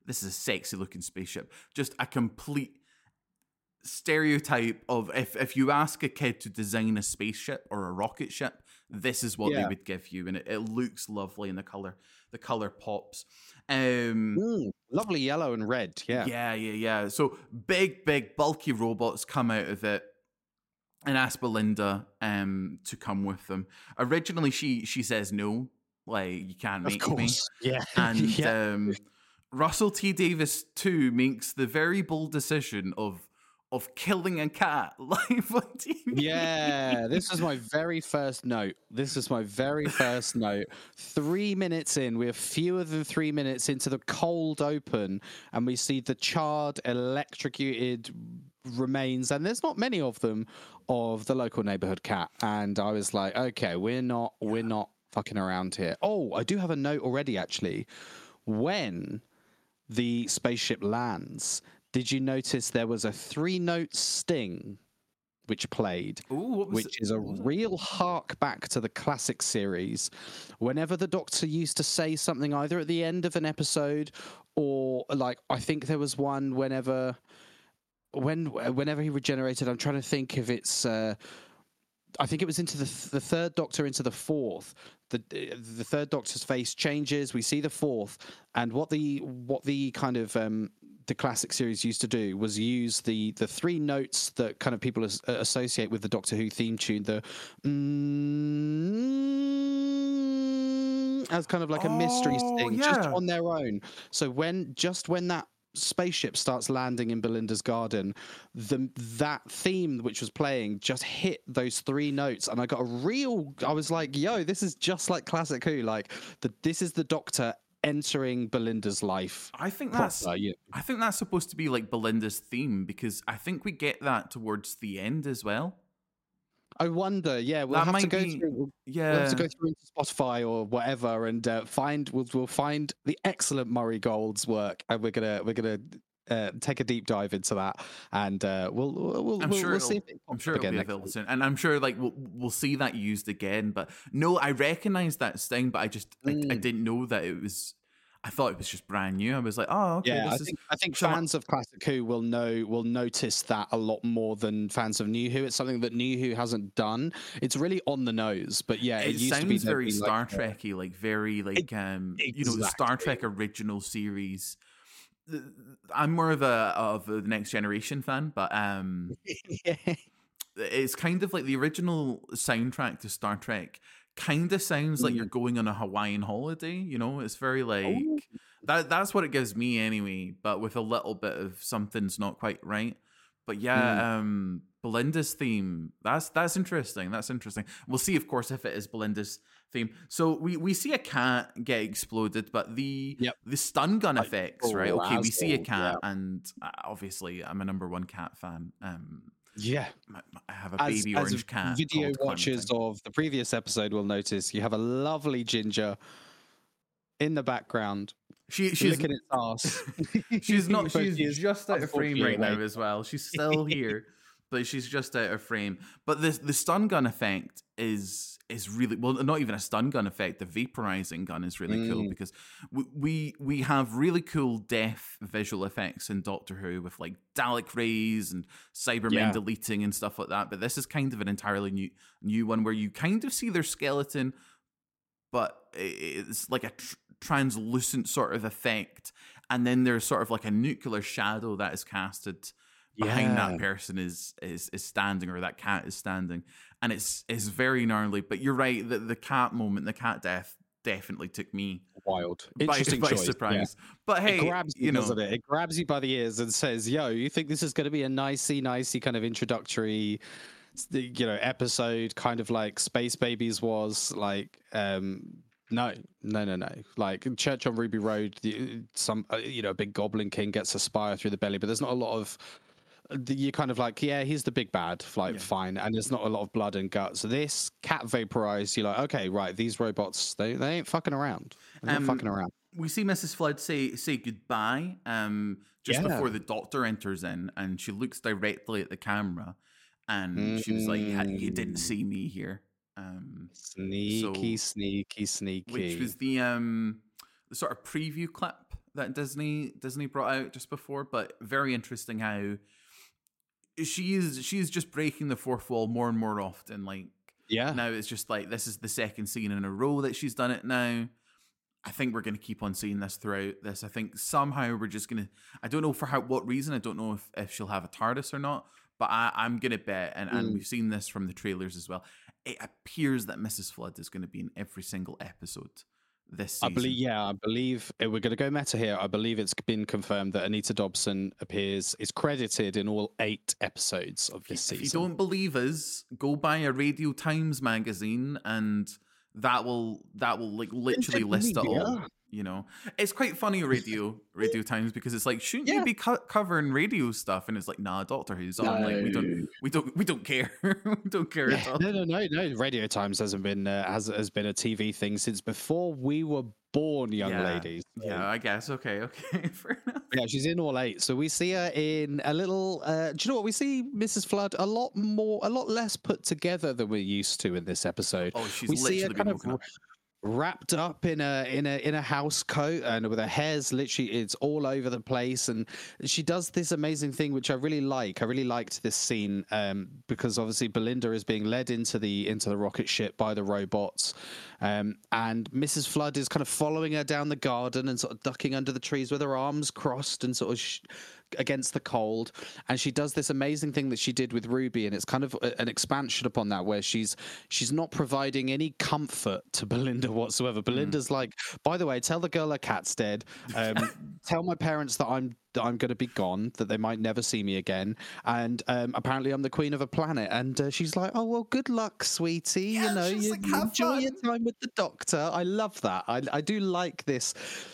this is a sexy looking spaceship. Just a complete stereotype of if if you ask a kid to design a spaceship or a rocket ship, this is what Yeah. they would give you, and it, it looks lovely, and the color the color pops. Um, Mm, lovely yellow and red. Yeah. yeah, yeah, yeah. So big, big, bulky robots come out of it and ask Belinda um to come with them. Originally, she she says no, like you can't Of make me. course. Yeah. And yeah. um, Russell T Davies too makes the very bold decision of of killing a cat live on T V. Yeah, this was my very first note. This was my very first note. Three minutes in, we're fewer than three minutes into the cold open, and we see the charred, electrocuted remains, and there's not many of them, of the local neighborhood cat. And I was like, okay, we're not, we're not fucking around here. Oh, I do have a note already, actually. When the spaceship lands, did you notice there was a three-note sting which played, Ooh, what was which it? is a What was it? real hark back to the classic series? Whenever the Doctor used to say something either at the end of an episode or, like, I think there was one whenever when whenever he regenerated, I'm trying to think if it's uh I think it was into the th- the third Doctor into the fourth. The the third Doctor's face changes. We see the fourth, and what the what the kind of um, the classic series used to do was use the the three notes that kind of people as, associate with the Doctor Who theme tune, the mm, as kind of like a mystery Oh, sting, just yeah. on their own. So when just when that spaceship starts landing in Belinda's garden, the that theme which was playing just hit those three notes, and I got a real I was like, yo, this is just like classic Who. Like the this is the Doctor entering Belinda's life. I think that's proper, yeah. I think that's supposed to be like Belinda's theme, because I think we get that towards the end as well. I wonder, yeah, we'll That have to might go be- through we'll, Yeah. we'll have to go through into Spotify or whatever and uh, find we'll, we'll find the excellent Murray Gold's work, and we're gonna we're gonna uh, take a deep dive into that, and uh, we'll we'll I'm we'll, sure we'll see it'll- if it I'm pops sure up it'll again be next available week. soon, and I'm sure like we'll we'll see that used again. But no, I recognize that sting, but I just I, I Mm. didn't know that it was. I thought it was just brand new. I was like, oh, okay, Yeah, this I is. think I think so mu- fans of Classic Who will know will notice that a lot more than fans of New Who. It's something that New Who hasn't done. It's really on the nose, but yeah, it, It used to be sounds there'd very be, Star like, uh, Trekky, like very like um you know the Star Exactly. Trek original series. Th- I'm more of a of the Next Generation fan, but um yeah. it's kind of like the original soundtrack to Star Trek kind of sounds like Mm. you're going on a Hawaiian holiday, you know? It's very like Ooh. that that's what it gives me anyway, but with a little bit of something's not quite right. But yeah, Mm. um Belinda's theme, that's that's interesting. That's interesting. We'll see, of course, if it is Belinda's theme. So we we see a cat get exploded, but the Yep. the stun gun Like, effects, right? Okay, we see a razzled, cat, and uh, obviously I'm a number one cat fan. Um Yeah. my- my- I have a As, baby as orange cat. video called watchers Clementine. of the previous episode will notice, you have a lovely ginger in the background She she's licking its ass. she's not But she's she is just out of frame right now unfortunately as well. She's still here, but she's just out of frame. But the the stun gun effect is is really well, not even a stun gun effect. The vaporizing gun is really cool Mm. because we, we we have really cool death visual effects in Doctor Who with like Dalek rays and Cybermen Yeah. deleting and stuff like that. But this is kind of an entirely new new one where you kind of see their skeleton, but it's like a tr- translucent sort of effect, and then there's sort of like a nuclear shadow that is casted behind Yeah. that person is is is standing, or that cat is standing, and it's it's very gnarly. But you're right, the the cat moment, the cat death, definitely took me Wild. by, Interesting by choice. Yeah. surprise. But hey, It grabs you, you know, doesn't it? It grabs you by the ears and says, "Yo, you think this is going to be a nicey, nicey kind of introductory, s- the- you know, episode, kind of like Space Babies was like." um No, no, no, no. Like in Church on Ruby Road, the, some uh, you know, a big Goblin King gets a spire through the belly, but there's not a lot of. the- You're kind of like, yeah, he's the big bad, like Yeah. fine, and there's not a lot of blood and guts. This cat vaporized. You're like, okay, right, these robots, they they ain't fucking around. They're Um, not fucking around. we see Missus Flood say say goodbye um just Yeah. before the doctor enters in, and she looks directly at the camera, and she was like, "Yeah, you didn't Mm. see me here." Um Sneaky, So- sneaky, sneaky. which was the um the sort of preview clip that Disney Disney brought out just before, but very interesting how she is she is just breaking the fourth wall more and more often. Like Yeah. now it's just like this is the second scene in a row that she's done it now. I think we're going to keep on seeing this throughout this. I think somehow we're just going to, I don't know for how what reason, I don't know if, if she'll have a TARDIS or not, but I, I'm going to bet, and, and Mm. we've seen this from the trailers as well, it appears that Missus Flood is going to be in every single episode this I season. believe, yeah, I believe uh, we're going to go meta here. I believe it's been confirmed that Anita Dobson appears, is credited in all eight episodes of this If you season. don't believe us, go buy a Radio Times magazine and that will that will like literally list it all. You know, it's quite funny radio Radio Times because it's like, shouldn't Yeah. you be co- covering radio stuff? And it's like, nah, Doctor Who's on. Like we don't we don't we don't care. we don't care at all. No, no, no, no. Radio Times hasn't been uh, has has been a T V thing since before we were born, young Yeah. ladies. So- Yeah, I guess. Okay, okay, fair enough. Yeah, she's in all eight. So we see her in a little. Uh, do you know what we see? Missus Flood a lot more, a lot less put together than we're used to in this episode. Oh, she's we see her literally kind been of woken up. wrapped up in a in a in a house coat and with her hair's literally it's all over the place, and she does this amazing thing which I really like. I really liked this scene um, because obviously Belinda is being led into the into the rocket ship by the robots, um, and Missus Flood is kind of following her down the garden and sort of ducking under the trees with her arms crossed and sort of sh- against the cold, and she does this amazing thing that she did with Ruby, and it's kind of a, an expansion upon that where she's she's not providing any comfort to Belinda whatsoever. Belinda's like, by the way, tell the girl her cat's dead, um, tell my parents that I'm that I'm going to be gone, that they might never see me again, and um, apparently I'm the queen of a planet. And uh, she's like, oh well, good luck, sweetie. Yeah, you know, she's you, like, you "Have enjoy your fun." time with the Doctor. I love that. I, I do like this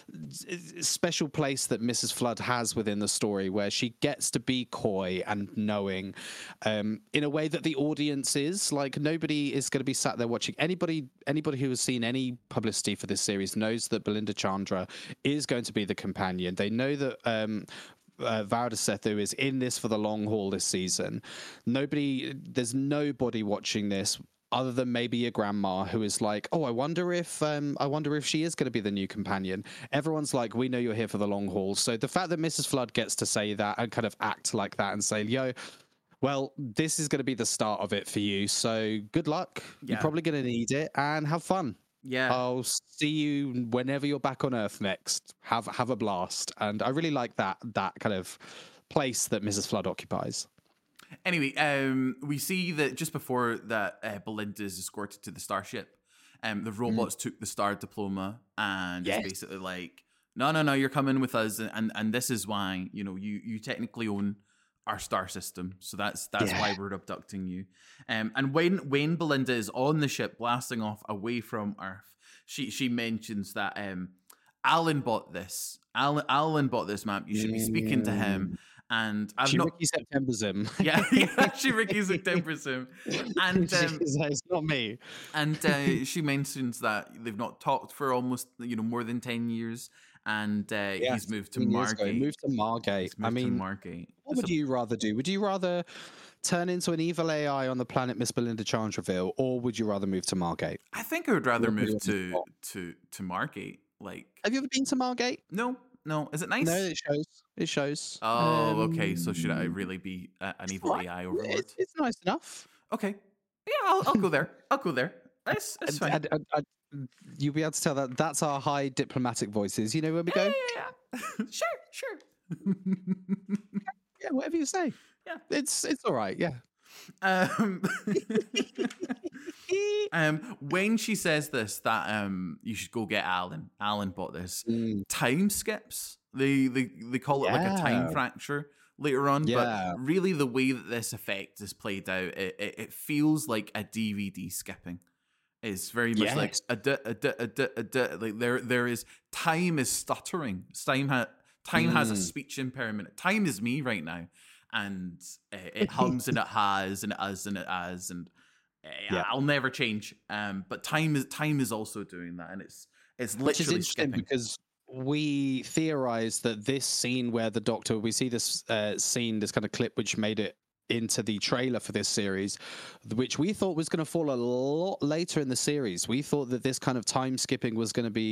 special place that Missus Flood has within the story, where she gets to be coy and knowing, um, in a way that the audience is like. Nobody is going to be sat there watching. Anybody, anybody who has seen any publicity for this series knows that Belinda Chandra is going to be the companion. They know that. Um, Uh, Varda Sethu is in this for the long haul this season. Nobody, there's nobody watching this other than maybe your grandma who is like, oh, I wonder if, um, I wonder if she is going to be the new companion. Everyone's like, we know you're here for the long haul. So the fact that Missus Flood gets to say that and kind of act like that and say, yo, well, this is going to be the start of it for you. So good luck. Yeah. You're probably going to need it, and have fun. Yeah. I'll see you whenever you're back on Earth next. Have have a blast. And I really like that that kind of place that Missus Flood occupies. Anyway, um, we see that just before that, uh, Belinda is escorted to the starship. Um, the robots took the star diploma, and Yes. it's basically like, no, no, no, you're coming with us, and, and and this is why, you know, you you technically own our star system, so that's that's Yeah. why we're abducting you. Um, and when when Belinda is on the ship blasting off away from Earth, she she mentions that um, Alan bought this. Alan Alan bought this map. You should be speaking to him. And I've She not. Ricky September's him. Yeah, yeah, she Ricky September's him, and um, She's like, it's not me. and uh, she mentions that they've not talked for almost you know more than ten years, and uh, Yeah, he's moved to fifteen years ago. Margate. Moved to Margate. He's I moved to mean, Margate. what It's would a- you rather do? Would you rather turn into an evil A I on the planet Miss Belinda Chandravill, or would you rather move to Margate? I think I would rather What would move you to want? to to Margate. Like, Have you ever been to Margate? no, no, is it nice? No, it shows. It shows. Oh, okay. So should I Um, really be a, an it's evil alright. A I overlord? It's, it's nice enough. Okay. Yeah, I'll, I'll go there. I'll go there. It's, it's fine. And- and- and- and you'll be able to tell that that's our high diplomatic voices. You know when we yeah, go, yeah, yeah. sure, sure. yeah, whatever you say. Yeah. It's it's all right. Yeah. Um, um, when she says this, that um, you should go get Alan. Alan bought this. Mm, Time skips. They they they call it like a time Yeah. fracture later on. Yeah. But really, the way that this effect is played out, it, it, it feels like a D V D skipping. It's very much like Yes. a duh, a duh, a duh, a duh. Like there there is time is stuttering. Time ha- time has a Mm. speech impairment. Time is me right now. And uh, it hums and it has and it has and it has and uh, Yeah. I'll never change. Um, but time is time is also doing that, and it's it's Which is literally interesting skipping. because we theorize that this scene where the Doctor, we see this uh, scene, this kind of clip, which made it into the trailer for this series, which we thought was going to fall a lot later in the series. We thought that this kind of time skipping was going to be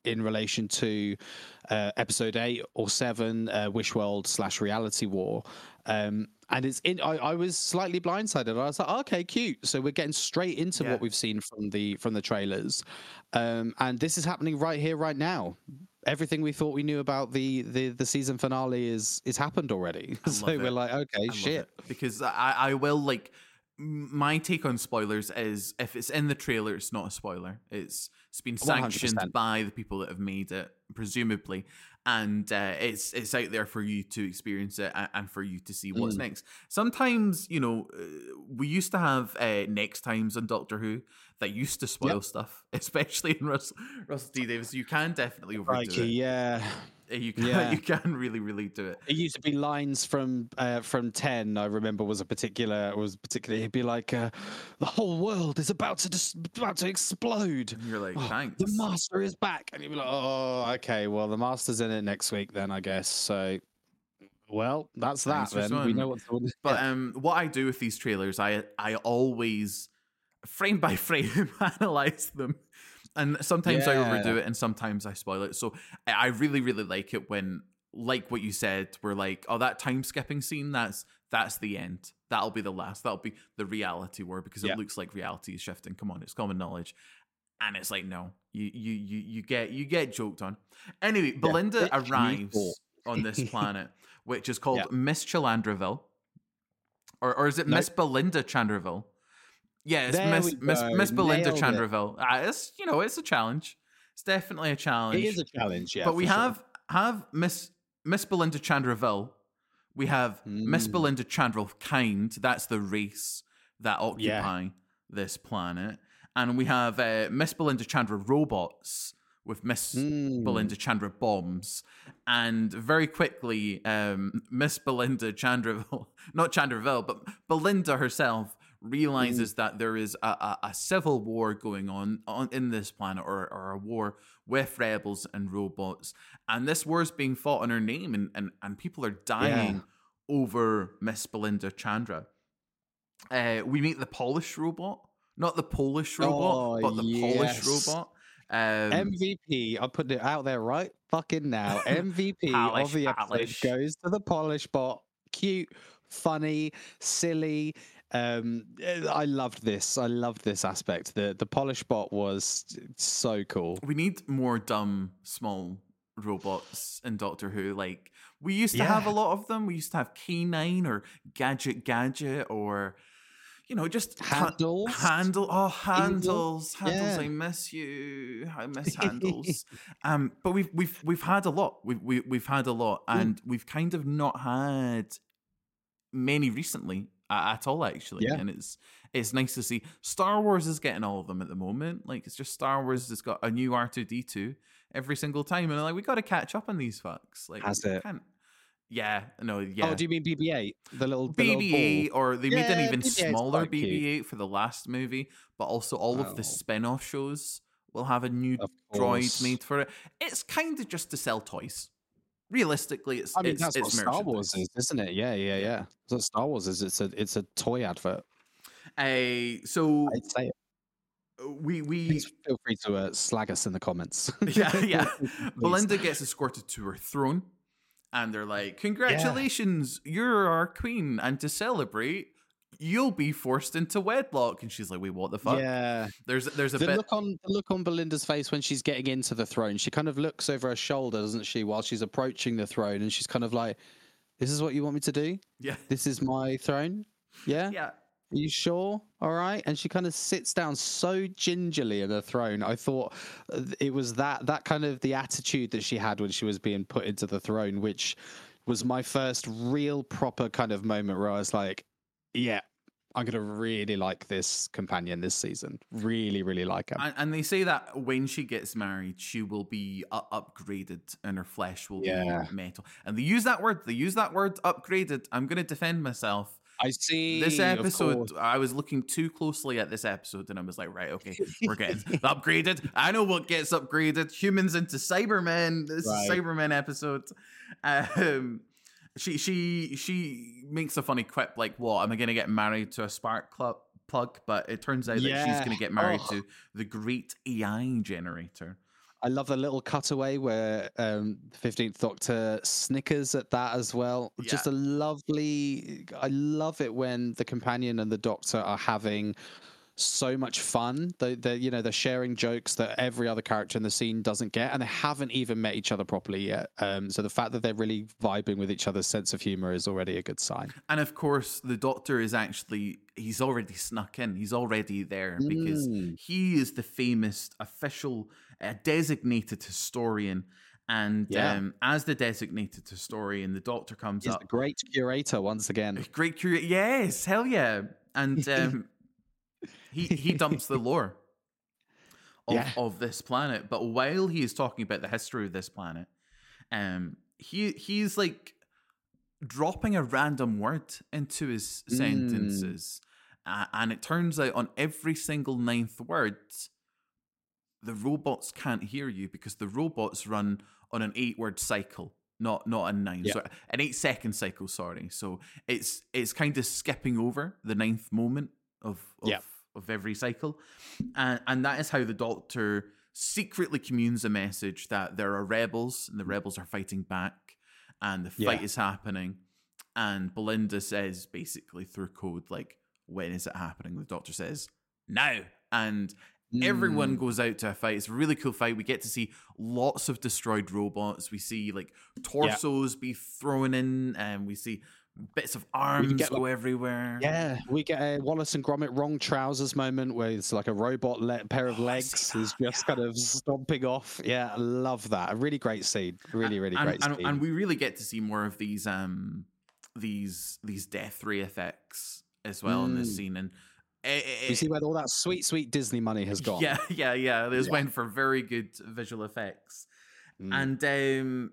in relation to uh, episode eight or seven, uh, Wishworld slash Reality War. Um, and it's in. I, I was slightly blindsided. I was like, oh, okay, cute. So we're getting straight into Yeah. what we've seen from the from the trailers, um, and this is happening right here, right now. Everything we thought we knew about the the, the season finale is is happened already. So it. we're like, okay, I shit. love it. Because I, I will like my take on spoilers is if it's in the trailer, it's not a spoiler. It's it's been sanctioned one hundred percent. by the people that have made it, presumably, and uh, it's it's out there for you to experience it and, and for you to see what's Mm. next. Sometimes, you know, uh, we used to have uh, next times on Doctor Who that used to spoil Yep. stuff, especially in Russell, Russell T Davies. You can definitely overdo Crikey, it. yeah. You can Yeah. you can really really do it. It used to be lines from uh, from ten. I remember was a particular was particularly. It'd be like, uh, "The whole world is about to dis- about to explode. And you're like, Oh, thanks. the master is back," and you'd be like, "Oh, okay. Well, the master's in it next week, then I guess." So, well, that's that. Thanks for Then we swim. know what's going. But um, what I do with these trailers, I I always frame by frame analyze them, and sometimes I overdo Yeah. it, and sometimes I spoil it. So I I really really like it when, like what you said, we're like, oh, that time skipping scene, that's that's the end. That'll be the last. That'll be the reality war because Yeah. it looks like reality is shifting. Come on, it's common knowledge. And it's like, no, you you you you get you get joked on. Anyway, Belinda Bitch, you arrives thought. on this planet, which is called Yeah. Miss Chalandraville. Or or is it Nope. Miss Belinda Chandraville? Yeah, it's There Miss we Miss go. Miss Belinda Nailed it. Chandraville. Uh, it's you know, it's a challenge. It's definitely a challenge. It is a challenge, yeah. but we for sure. have have Miss Miss Belinda Chandraville. We have Miss Mm. Belinda Chandraville kind. That's the race that occupy this planet. And we have uh, Miss Belinda Chandra robots with Miss Mm. Belinda Chandra bombs. And very quickly, um, Miss Belinda Chandraville, not Chandraville, but Belinda herself realizes that there is a, a, a civil war going on, on in this planet, or, or a war with rebels and robots. And this war is being fought in her name, and, and, and people are dying over Miss Belinda Chandra. Uh, we meet the Polish robot. Not the Polish robot, Oh, but the Polish yes. robot. Um, M V P, I'm putting it out there right fucking now. M V P Polish, of the episode Polish. goes to the Polish bot. Cute, funny, silly. Um, I loved this. I loved this aspect. The the Polish bot was so cool. we need more dumb, small robots in Doctor Who. Like, we used to Yeah. have a lot of them. We used to have K nine or Gadget Gadget or, you know, just ha- Handles. Handle. Oh, Handles. Handles, Yeah. I miss you. I miss Handles. um, but we've we've we've had a lot. We've we, we've had a lot, and we've kind of not had many recently uh, at all, actually. Yeah. And it's it's nice to see. Star Wars is getting all of them at the moment. Like, it's just Star Wars has got a new R two D two every single time, and I'm like, we got to catch up on these fucks. Like, Has we it? Can't... Yeah, no, yeah. Oh, do you mean B B eight? The little the B little B eight, ball? or they made an Yeah, even B B eight's smaller quite B cute. B eight for the last movie, but also all of the Oh. spin-off shows will have a new Of droid course. made for it. It's kind of just to sell toys. Realistically, it's I mean, it's, that's it's what Star Wars merchandise. is, isn't it? Yeah, yeah, yeah. That's what Star Wars is. It's a it's a toy advert. Uh, so I'd say it. we we Please feel free to uh, slag us in the comments. yeah yeah. Please. Belinda gets escorted to her throne, and they're like, "Congratulations, you're our queen, and to celebrate, you'll be forced into wedlock." And she's like, "Wait, what the fuck?" Yeah. There's there's a The bit. look on the look on Belinda's face when she's getting into the throne, she kind of looks over her shoulder, doesn't she, while she's approaching the throne, and she's kind of like, "This is what you want me to do? Yeah, This is my throne? Yeah? yeah. Are you sure? All right." And she kind of sits down so gingerly in the throne. I thought uh, it was that that kind of the attitude that she had when she was being put into the throne, which was my first real proper kind of moment where I was like, yeah, I'm gonna really like this companion this season. Really, really like her. And, and they say that when she gets married, she will be uh, upgraded, and her flesh will Yeah. be metal. And they use that word. They use that word, upgraded. I'm going to defend myself. I see. This of episode, course. I was looking too closely at this episode, and I was like, right, okay, we're getting upgraded. I know what gets upgraded. Humans into Cybermen. This Right. is Cybermen episode. Um, she she she makes a funny quip like, "What? Am I going to get married to a spark club plug?" But it turns out that she's Yeah. going to get married Oh. to the great A I generator. I love the little cutaway where um, the fifteenth Doctor snickers at that as well. Yeah. Just a lovely. I love it when the companion and the Doctor are having so much fun. They, they, you know, they're sharing jokes that every other character in the scene doesn't get, and they haven't even met each other properly yet. Um, so the fact that they're really vibing with each other's sense of humor is already a good sign. And of course, the Doctor is actually, he's already snuck in. He's already there because Mm. he is the famous official uh, designated historian. And Yeah. um, as the designated historian, the Doctor comes He's up. the great curator once again. Great curator. Yes, hell yeah. And um, he, he dumps the lore of, Yeah. of this planet. But while he is talking about the history of this planet, um, he he's like dropping a random word into his Mm. sentences. Uh, and it turns out on every single ninth word, the robots can't hear you because the robots run on an eight word cycle, not not a nine. Yeah. So an eight second cycle, sorry. So it's it's kind of skipping over the ninth moment of of, Yeah. of every cycle. And and that is how the Doctor secretly communes a message that there are rebels and the rebels are fighting back and the fight Yeah. is happening. And Belinda says basically through code, like, when is it happening? The Doctor says, now. And everyone Mm. goes out to a fight. It's a really cool fight. We get to see lots of destroyed robots. We see like torsos be thrown in, and we see bits of arms get, go like- everywhere. Yeah, we get a Wallace and Gromit wrong trousers moment where it's like a robot le- pair of Oh, I legs see is that, just kind of stomping off. Yeah, I love that. A really great scene. Really, really and, great and, scene. and we really get to see more of these um these these death ray effects as well in this Mm. scene. And it, it, we see where all that sweet, sweet Disney money has gone. yeah, yeah, yeah. This Yeah. went for very good visual effects. Mm. And um,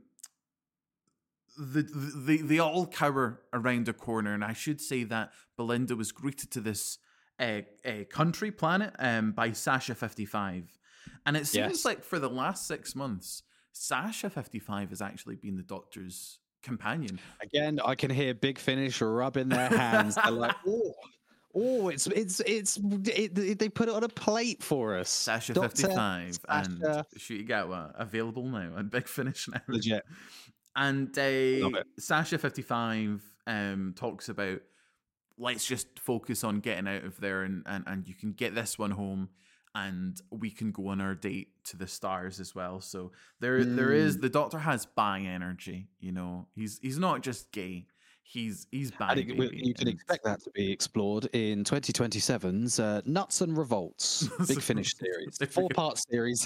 the, the they all cower around a corner, and I should say that Belinda was greeted to this uh, uh, country planet um, by Sasha fifty-five, and it seems Yes. like for the last six months, Sasha fifty-five has actually been the Doctor's companion. Again, I can hear Big Finish rubbing their hands. They're like, oh, oh, it's it's it's it, it- they put it on a plate for us. Sasha Doctor fifty-five and Sasha. Shutigawa available now and Big Finish now. Legit. And uh, Love it. Sasha fifty-five um, talks about, let's just focus on getting out of there, and, and, and you can get this one home, and we can go on our date to the stars as well. So there there is, Mm. the Doctor has bi energy, you know. He's he's not just gay. He's he's bi. I think we- baby, you can and- expect that to be explored in twenty twenty-seven's uh, Nuts and Revolts Big Finish series, There we four go. part series.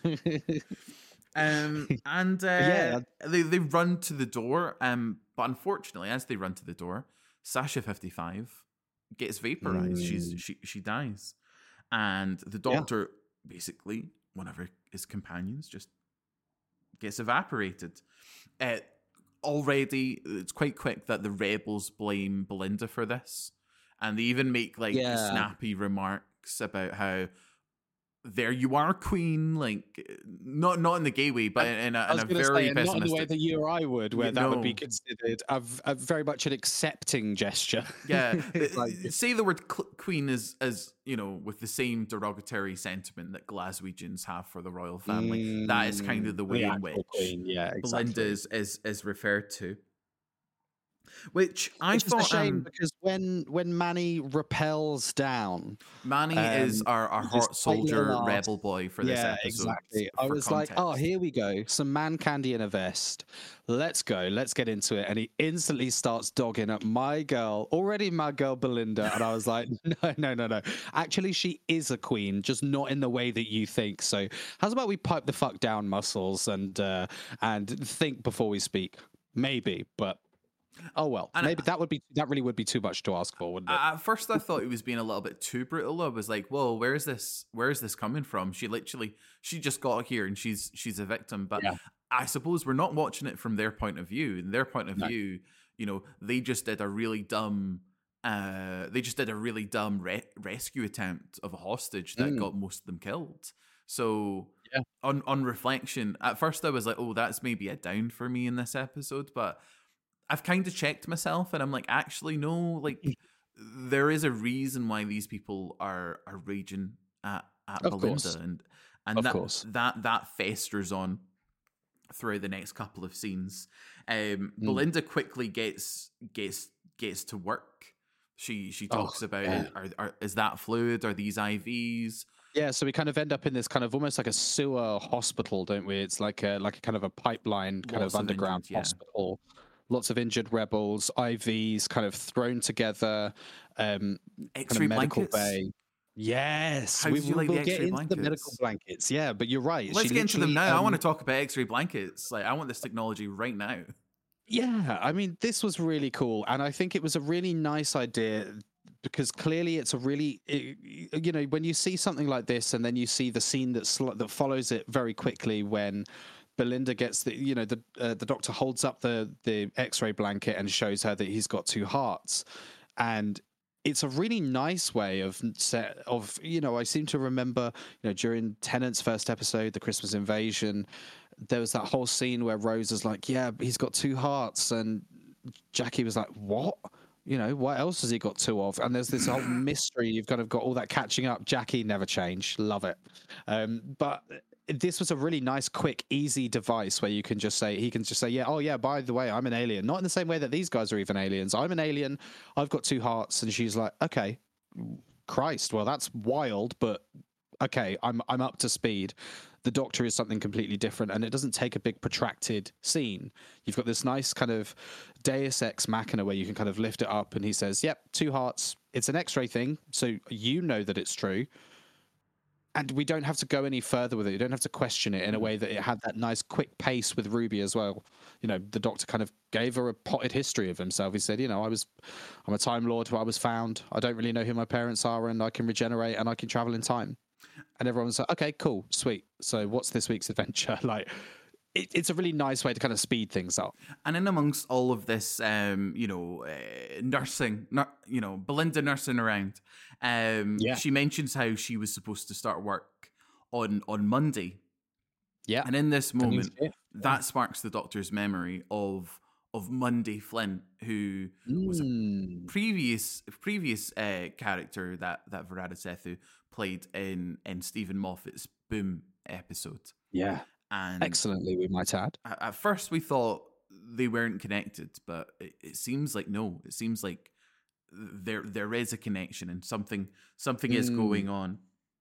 Um, and uh, Yeah. they they run to the door. Um, but unfortunately, as they run to the door, Sasha fifty-five gets vaporized. She's Mm. she she dies, and the Yeah. Doctor basically, one of her, his companions, just gets evaporated. Uh, already, it's quite quick that the rebels blame Belinda for this, and they even make like Yeah. snappy remarks about how, there you are, Queen. Like, not not in the gay way, but in a, I in was a going to very say, and not in the way pessimistic. that you or I would, where Yeah, that would be no. considered a, v- a very much an accepting gesture. Yeah, It's uh, like, say the word cl- Queen as as you know, with the same derogatory sentiment that Glaswegians have for the royal family. That is kind of the Mm, way in actual which Queen, yeah, exactly. Belinda is, is is referred to. Which I Which is thought a shame um, because when when Manny repels down, Manny is um, our, our his hot tiny soldier little ass- rebel boy for this yeah, episode. exactly. I for was like, oh, context. here we go, some man candy in a vest. Let's go, let's get into it. And he instantly starts dogging up my girl, already my girl Belinda. And I was like, no, no, no, no. Actually, she is a queen, just not in the way that you think. So, how's about we pipe the fuck down, muscles, and uh, and think before we speak? Maybe, but. Oh well, And maybe that would be that really would be too much to ask for, wouldn't it? At first, I thought he was being a little bit too brutal. I was like, "Whoa, where's this? Where's this coming from?" She literally, she just got here and she's she's a victim. But Yeah. I suppose we're not watching it from their point of view. In their point of No. view, you know, they just did a really dumb, uh, they just did a really dumb re- rescue attempt of a hostage that Mm. got most of them killed. So, Yeah. on on reflection, at first I was like, "Oh, that's maybe a down for me in this episode," but I've kind of checked myself, and I'm like, actually, no. Like, there is a reason why these people are are raging at at Of Belinda, course. and and Of that course. that that festers on throughout the next couple of scenes. Um, Mm. Belinda quickly gets gets gets to work. She she Oh, talks about yeah. it. Are, are, is that fluid? Are these I Vs? Yeah, so we kind of end up in this kind of almost like a sewer hospital, don't we? It's like a like a kind of a pipeline, kind Lots of of underground injured, yeah. hospital. Lots of injured rebels, I Vs kind of thrown together, um, kind X-ray of medical blankets. bay. Yes, How we, did you we like will the get X-ray into the medical blankets? blankets. Yeah, but you're right. Let's she get into them literally, now. I um, want to talk about X-ray blankets. Like, I want this technology right now. Yeah, I mean, this was really cool, and I think it was a really nice idea because clearly it's a really, it, you know, when you see something like this, and then you see the scene that sl- that follows it very quickly when Belinda gets the, you know, the uh, the doctor holds up the the X-ray blanket and shows her that he's got two hearts, and it's a really nice way of set of, you know, I seem to remember, you know, during Tennant's first episode, the Christmas Invasion, there was that whole scene where Rose is like, yeah, he's got two hearts, and Jackie was like, what? You know, what else has he got two of? And there's this whole mystery. You've kind of got all that catching up. Jackie never changed. Love it. Um, but this was a really nice, quick, easy device where you can just say, he can just say, yeah, oh yeah, by the way, I'm an alien. Not in the same way that these guys are even aliens. I'm an alien. I've got two hearts. And she's like, okay, Christ, well, that's wild, but okay, I'm I'm up to speed. The Doctor is something completely different, and it doesn't take a big protracted scene. You've got this nice kind of Deus Ex Machina where you can kind of lift it up, and he says, "Yep, two hearts. It's an X-ray thing, so you know that it's true." And we don't have to go any further with it. You don't have to question it in a way that it had that nice quick pace with Ruby as well. You know, the Doctor kind of gave her a potted history of himself. He said, you know, I was, I'm a Time Lord who I was found. I don't really know who my parents are, and I can regenerate and I can travel in time. And everyone's like, okay, cool, sweet. So what's this week's adventure? Like, it, it's a really nice way to kind of speed things up. And in amongst all of this, um, you know, uh, nursing, nur- you know, Belinda nursing around, um, Yeah. she mentions how she was supposed to start work on on Monday. Yeah. And in this moment, Yeah. that sparks the Doctor's memory of of Monday Flint, who was a Mm. previous previous uh, character that that Verada Sethu played in in Stephen Moffat's Boom episode. Yeah. And Excellently, we might add. at, at first we thought they weren't connected, but it, it seems like no. It seems like there there is a connection, and something something is Mm. going on.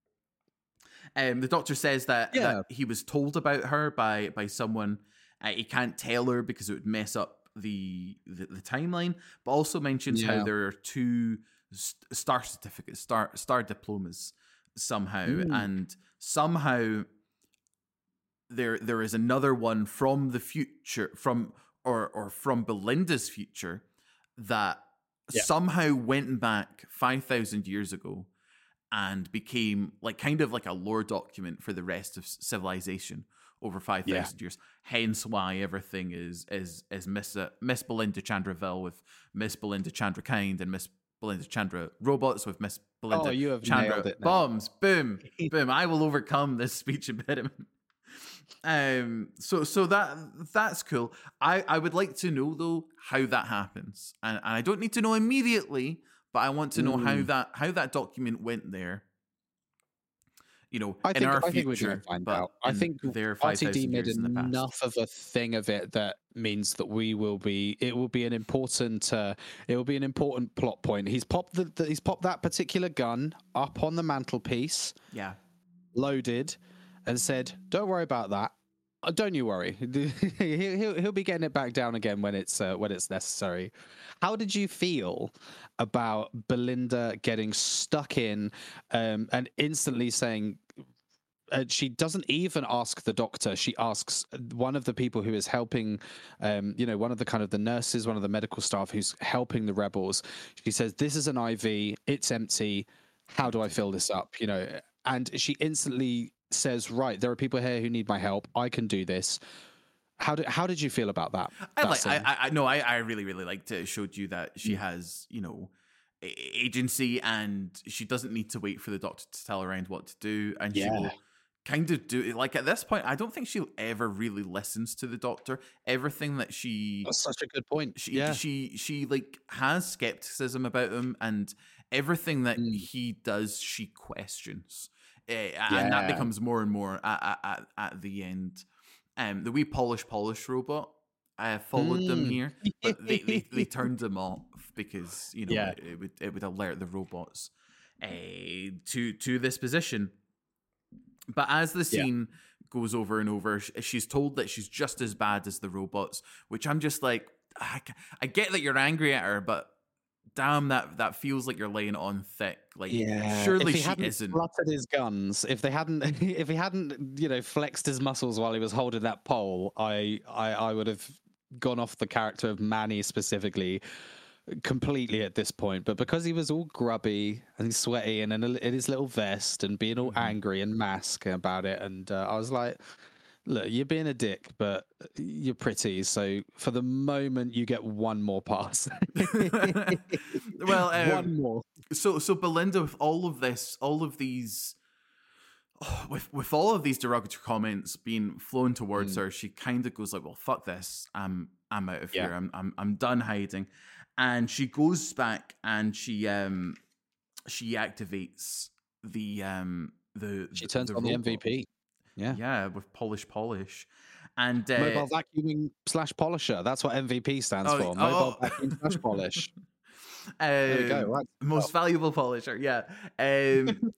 Um, the Doctor says that, Yeah. that he was told about her by by someone. Uh, he can't tell her because it would mess up the the, the timeline. But also mentions Yeah. how there are two st- star certificates, star star diplomas somehow, Mm. and somehow there there is another one from the future, from or or from Belinda's future, that Yeah. somehow went back five thousand years ago and became like kind of like a lore document for the rest of civilization over five thousand Yeah. years. Hence why everything is is is Miss uh, Miss Belinda Chandraville with Miss Belinda Chandra Kind and Miss Belinda Chandra robots with Miss Belinda Oh, you have Chandra nailed it now. bombs. Boom, boom. I will overcome this speech impediment. Um. So so that that's cool. I I would like to know though how that happens, and, and I don't need to know immediately, but I want to know how Mm. that how that document went there. You know, I in think our I think we're future, going to find but out. I in think their five R T D thousand made years in the past. enough of a thing of it that means that we will be. It will be an important. Uh, it will be an important plot point. He's popped the, the he's popped that particular gun up on the mantelpiece, Yeah. loaded, and said, "Don't worry about that. Uh, Don't you worry. he'll, he'll he'll be getting it back down again when it's uh, when it's necessary." How did you feel about Belinda getting stuck in um, and instantly saying? Uh, she doesn't even ask the Doctor. She asks one of the people who is helping, um, you know, one of the kind of the nurses, one of the medical staff who's helping the rebels. She says, "This is an I V. It's empty. How do I fill this up?" You know, and she instantly says, "Right, there are people here who need my help. I can do this." How did how did you feel about that? I that like. I, scene? I I no. I I really really liked it. It showed you that she has you know a- agency, and she doesn't need to wait for the Doctor to tell her around what to do, and she will Yeah. kind of do it. Like at this point, I don't think she ever really listens to the Doctor. Everything that she That's such a good point. she Yeah. she she like has skepticism about him, and everything that Mm. he does, she questions. uh, Yeah. and that becomes more and more at at, at the end. Um, the wee polish polish robot. I followed them Mm. here, but they, they, they turned them off because you know Yeah. it, it would it would alert the robots uh, to to this position. But as the scene yeah. goes over and over, she's told that she's just as bad as the robots, which I'm just like, I, I get that you're angry at her, but damn, that that feels like you're laying it on thick. Like, yeah. surely if he she hadn't isn't. Fluttered his guns. If they hadn't, if he hadn't, you know, flexed his muscles while he was holding that pole, I, I, I would have gone off the character of Manny specifically completely at this point. But because he was all grubby and sweaty and in, a, in his little vest and being all mm-hmm. angry and mask about it, and uh, I was like, look, you're being a dick, but you're pretty. So for the moment, you get one more pass. well, um, one more. So, so Belinda, with all of this, all of these, oh, with with all of these derogatory comments being flown towards mm. her, she kind of goes like, "Well, fuck this. I'm I'm out of yeah. here. I'm I'm I'm done hiding," and she goes back and she um she activates the um the she turns the on robot. the M V P. Yeah, yeah, with polish polish, and uh, mobile vacuuming slash polisher. That's what M V P stands oh, for. Mobile oh. vacuum slash polish. Um, there we go. Right. Most oh. valuable polisher. Yeah. Um,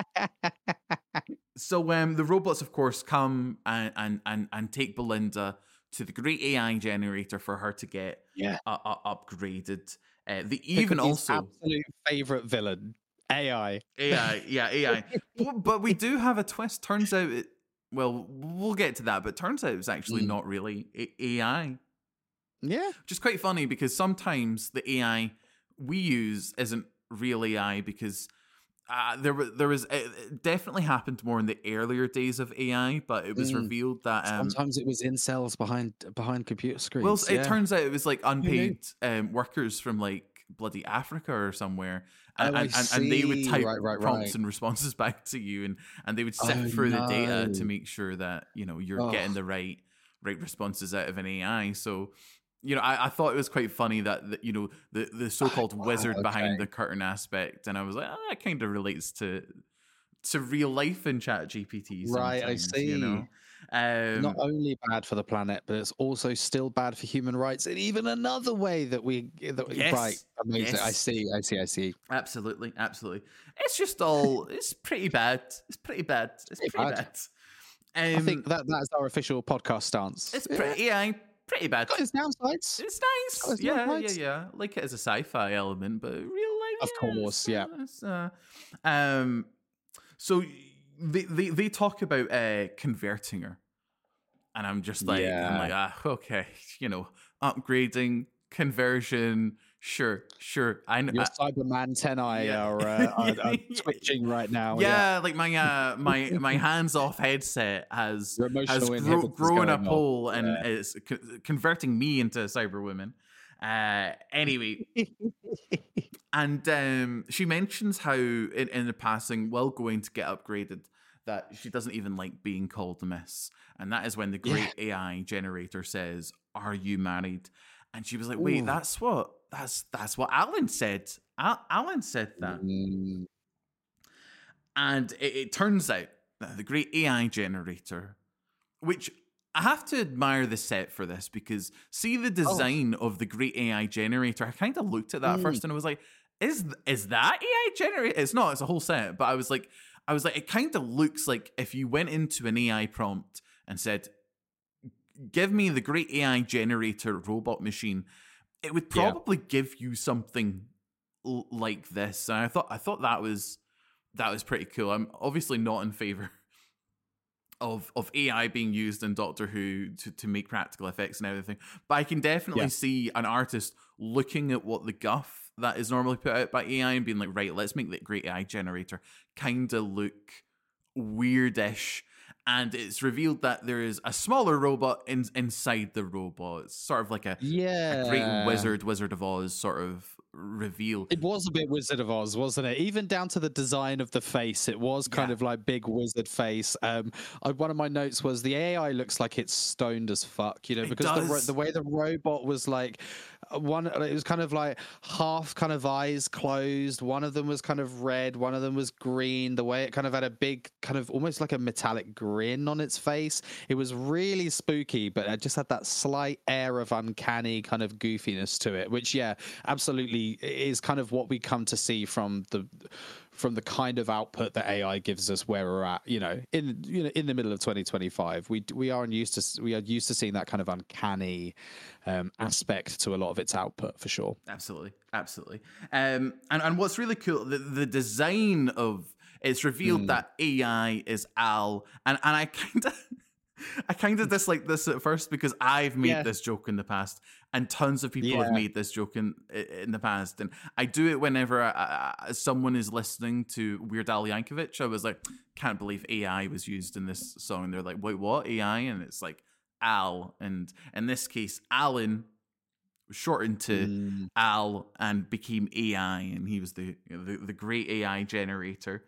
so um, the robots, of course, come and and and and take Belinda to the great A I generator for her to get yeah uh, uh, upgraded. Uh, the even also absolute favorite villain. A I. A I, yeah, A I. but, but we do have a twist. Turns out it. Well, we'll get to that, but turns out it's actually mm. not really A I. Yeah. Which is quite funny because sometimes the A I we use isn't real A I because uh, there, there was, it definitely happened more in the earlier days of A I, but it was mm. revealed that... Um, Sometimes it was in cells behind behind computer screens. Well, yeah. it turns out it was like unpaid um, workers from like bloody Africa or somewhere. And, oh, and, and, and they would type right, right, prompts right. and responses back to you, and, and they would sift oh, through no. the data to make sure that you know you're oh. getting the right right responses out of an A I. So, you know, I, I thought it was quite funny that, that you know the the so-called oh, wizard okay. behind the curtain aspect, and I was like, oh, that kind of relates to to real life in ChatGPT. Right, I see. You know. Um, Not only bad for the planet, but it's also still bad for human rights in even another way that we. That we yes, right, amazing. Yes. I see. I see. I see. Absolutely, absolutely. It's just all. It's pretty bad. It's pretty bad. It's pretty, pretty bad. bad. Um, I think that that's our official podcast stance. It's pretty. Yeah, yeah pretty bad. Got its downsides. It's nice. Its yeah, downsides. yeah, yeah. Like it as a sci-fi element, but real life. Of yeah, course, yeah. Uh, um. So. They, they they talk about uh, converting her, and I'm just like yeah. I'm like ah okay, you know, upgrading, conversion, sure, sure. I know. Your Cyberman ten I yeah. are, uh, are, are twitching right now. Yeah, yeah. like my uh, my my hands off headset has has gro- grown a pole and yeah. is co- converting me into a cyberwoman. Uh, anyway. And um, she mentions how, in, in the passing, while going to get upgraded, that she doesn't even like being called Miss. And that is when the great yeah. A I generator says, "Are you married?" And she was like, "Wait, Ooh. that's what that's that's what Alan said. Al- Alan said that." Mm. And it, it turns out that the great A I generator, which I have to admire the set for this because see the design oh. of the great A I generator. I kind of looked at that mm. first and I was like, Is is that A I generated? It's not. It's a whole set. But I was like, I was like, it kind of looks like if you went into an A I prompt and said, "Give me the great A I generator robot machine," it would probably yeah. give you something l- like this. And I thought, I thought that was that was pretty cool. I'm obviously not in favor of of A I being used in Doctor Who to, to make practical effects and everything, but I can definitely yeah. see an artist looking at what the guff that is normally put out by A I and being like, right, let's make that great A I generator kind of look weirdish. And it's revealed that there is a smaller robot in, inside the robot. It's sort of like a, yeah. a great wizard, Wizard of Oz sort of reveal. It was a bit Wizard of Oz, wasn't it? Even down to the design of the face, it was kind yeah. of like big wizard face. Um, I, one of my notes was the A I looks like it's stoned as fuck, you know, it because the, the way the robot was like, one it was kind of like half kind of eyes closed, one of them was kind of red, one of them was green. The way it kind of had a big kind of almost like a metallic grin on its face, it was really spooky, but it just had that slight air of uncanny kind of goofiness to it, which yeah, absolutely is kind of what we come to see from the from the kind of output that A I gives us where we're at, you know, in you know in the middle of twenty twenty-five. We we are used to we are used to seeing that kind of uncanny um, aspect to a lot of its output for sure. Absolutely, absolutely. Um, and and what's really cool, the, the design of it's revealed mm. that A I is Al, and and I kind of. I kind of dislike this at first because I've made yeah. this joke in the past, and tons of people yeah. have made this joke in in the past, and I do it whenever I, I, someone is listening to Weird Al Yankovic. I was like, can't believe A I was used in this song, and they're like, wait, what A I? And it's like Al, and in this case, Alan shortened to mm. Al and became A I, and he was the you know, the, the great A I generator.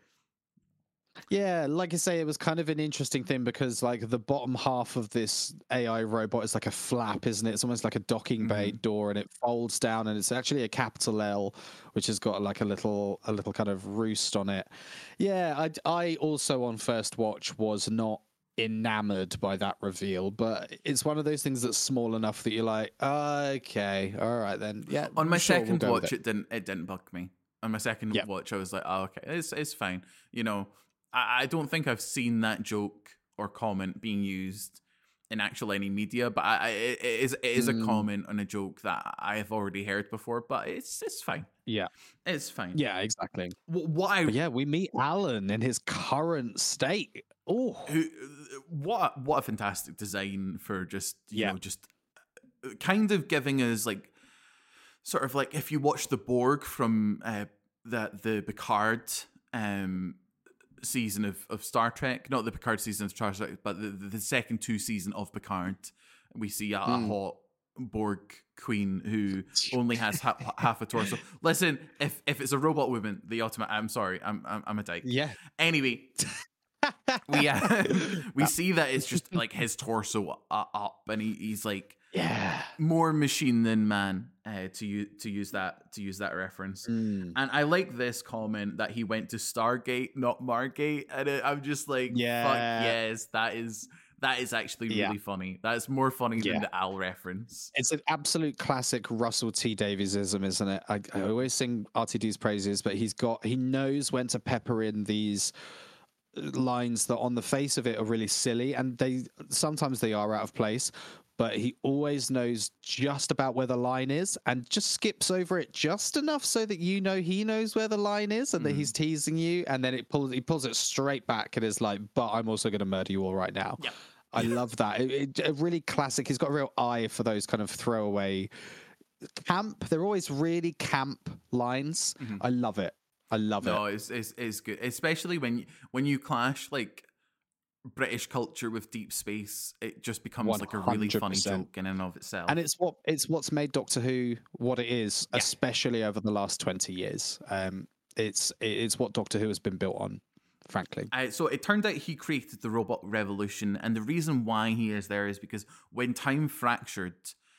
Yeah, like I say, it was kind of an interesting thing because like the bottom half of this A I robot is like a flap, isn't it? It's almost like a docking bay mm-hmm. door, and it folds down, and it's actually a capital L, which has got like a little a little kind of roost on it. Yeah, I I also on first watch was not enamored by that reveal, but it's one of those things that's small enough that you're like, oh, okay, all right then. Yeah. On my sure, second we'll watch, it. it didn't it didn't bug me. On my second yep. watch, I was like, oh, okay, it's it's fine, you know. I don't think I've seen that joke or comment being used in actual any media, but I, it is it is mm. a comment on a joke that I have already heard before. But it's it's fine. Yeah, it's fine. Yeah, exactly. What, what I but yeah, we meet Alan in his current state. Oh, what what a fantastic design for just you yeah. know just kind of giving us like sort of like if you watch the Borg from uh, the the Picard. Um, season of, of Star Trek, not the Picard season of Star Trek, but the, the second two season of Picard, we see a, mm. a hot Borg queen who only has ha- half a torso. Listen, if if it's a robot woman, the ultimate. I'm sorry, I'm I'm, I'm a dyke. Yeah. Anyway, we uh, we see that it's just like his torso up, and he, he's like. Yeah, more machine than man. Uh, to use to use that to use that reference, mm. and I like this comment that he went to Stargate, not Margate, and it, I'm just like, yeah, fuck yes, that is that is actually really yeah. funny. That is more funny yeah. than the Al reference. It's an absolute classic Russell T Daviesism, isn't it? I, I always sing R T D's praises, but he's got he knows when to pepper in these lines that on the face of it are really silly, and they sometimes they are out of place. But he always knows just about where the line is and just skips over it just enough so that you know he knows where the line is and mm. that he's teasing you. And then it pulls he pulls it straight back and is like, but I'm also going to murder you all right now. Yeah. I love that. It, it, really classic. He's got a real eye for those kind of throwaway camp. They're always really camp lines. Mm-hmm. I love it. I love no, it. No, it's, it's, it's good. Especially when you, when you clash like British culture with deep space, it just becomes one hundred percent like a really funny joke in and of itself. And it's what it's what's made Doctor Who what it is, yeah. especially over the last twenty years. Um, it's it's what Doctor Who has been built on, frankly. Uh, so it turned out he created the robot revolution, and the reason why he is there is because when time fractured,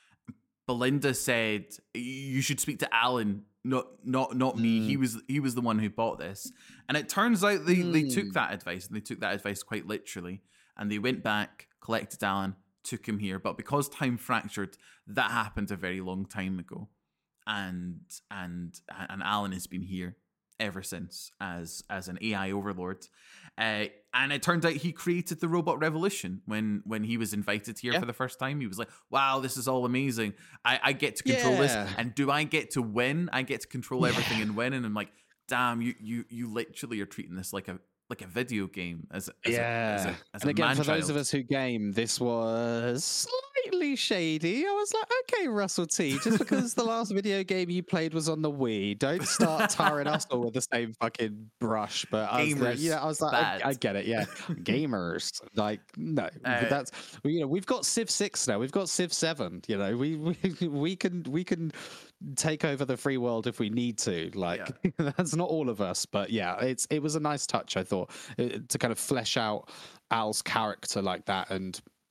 Belinda said you should speak to Alan. Not, not, not me. Mm. He was, he was the one who bought this, and it turns out they, mm. they took that advice, and they took that advice quite literally, and they went back, collected Alan, took him here. But because time fractured, that happened a very long time ago, and and and Alan has been here ever since as as an A I overlord. Uh, and it turned out he created the robot revolution when when he was invited here yeah. for the first time. He was like, wow, this is all amazing. I, I get to control yeah. this. And do I get to win? I get to control everything yeah. and win. And I'm like, damn, you you you literally are treating this like a like a video game. As, as yeah. A, as a, as and a again, for man-child. those of us who game, this was slightly shady. I was like, okay, Russell T, just because the last video game you played was on the Wii, don't start tarring us all with the same fucking brush. But I was Gamers, like, yeah, I was like, I, I get it. Yeah, gamers, like no, uh, that's you know, we've got Civ six now, we've got Civ seven. You know, we we we can we can take over the free world if we need to. Like yeah. that's not all of us, but yeah, it's it was a nice touch, I thought, to kind of flesh out Al's character like that and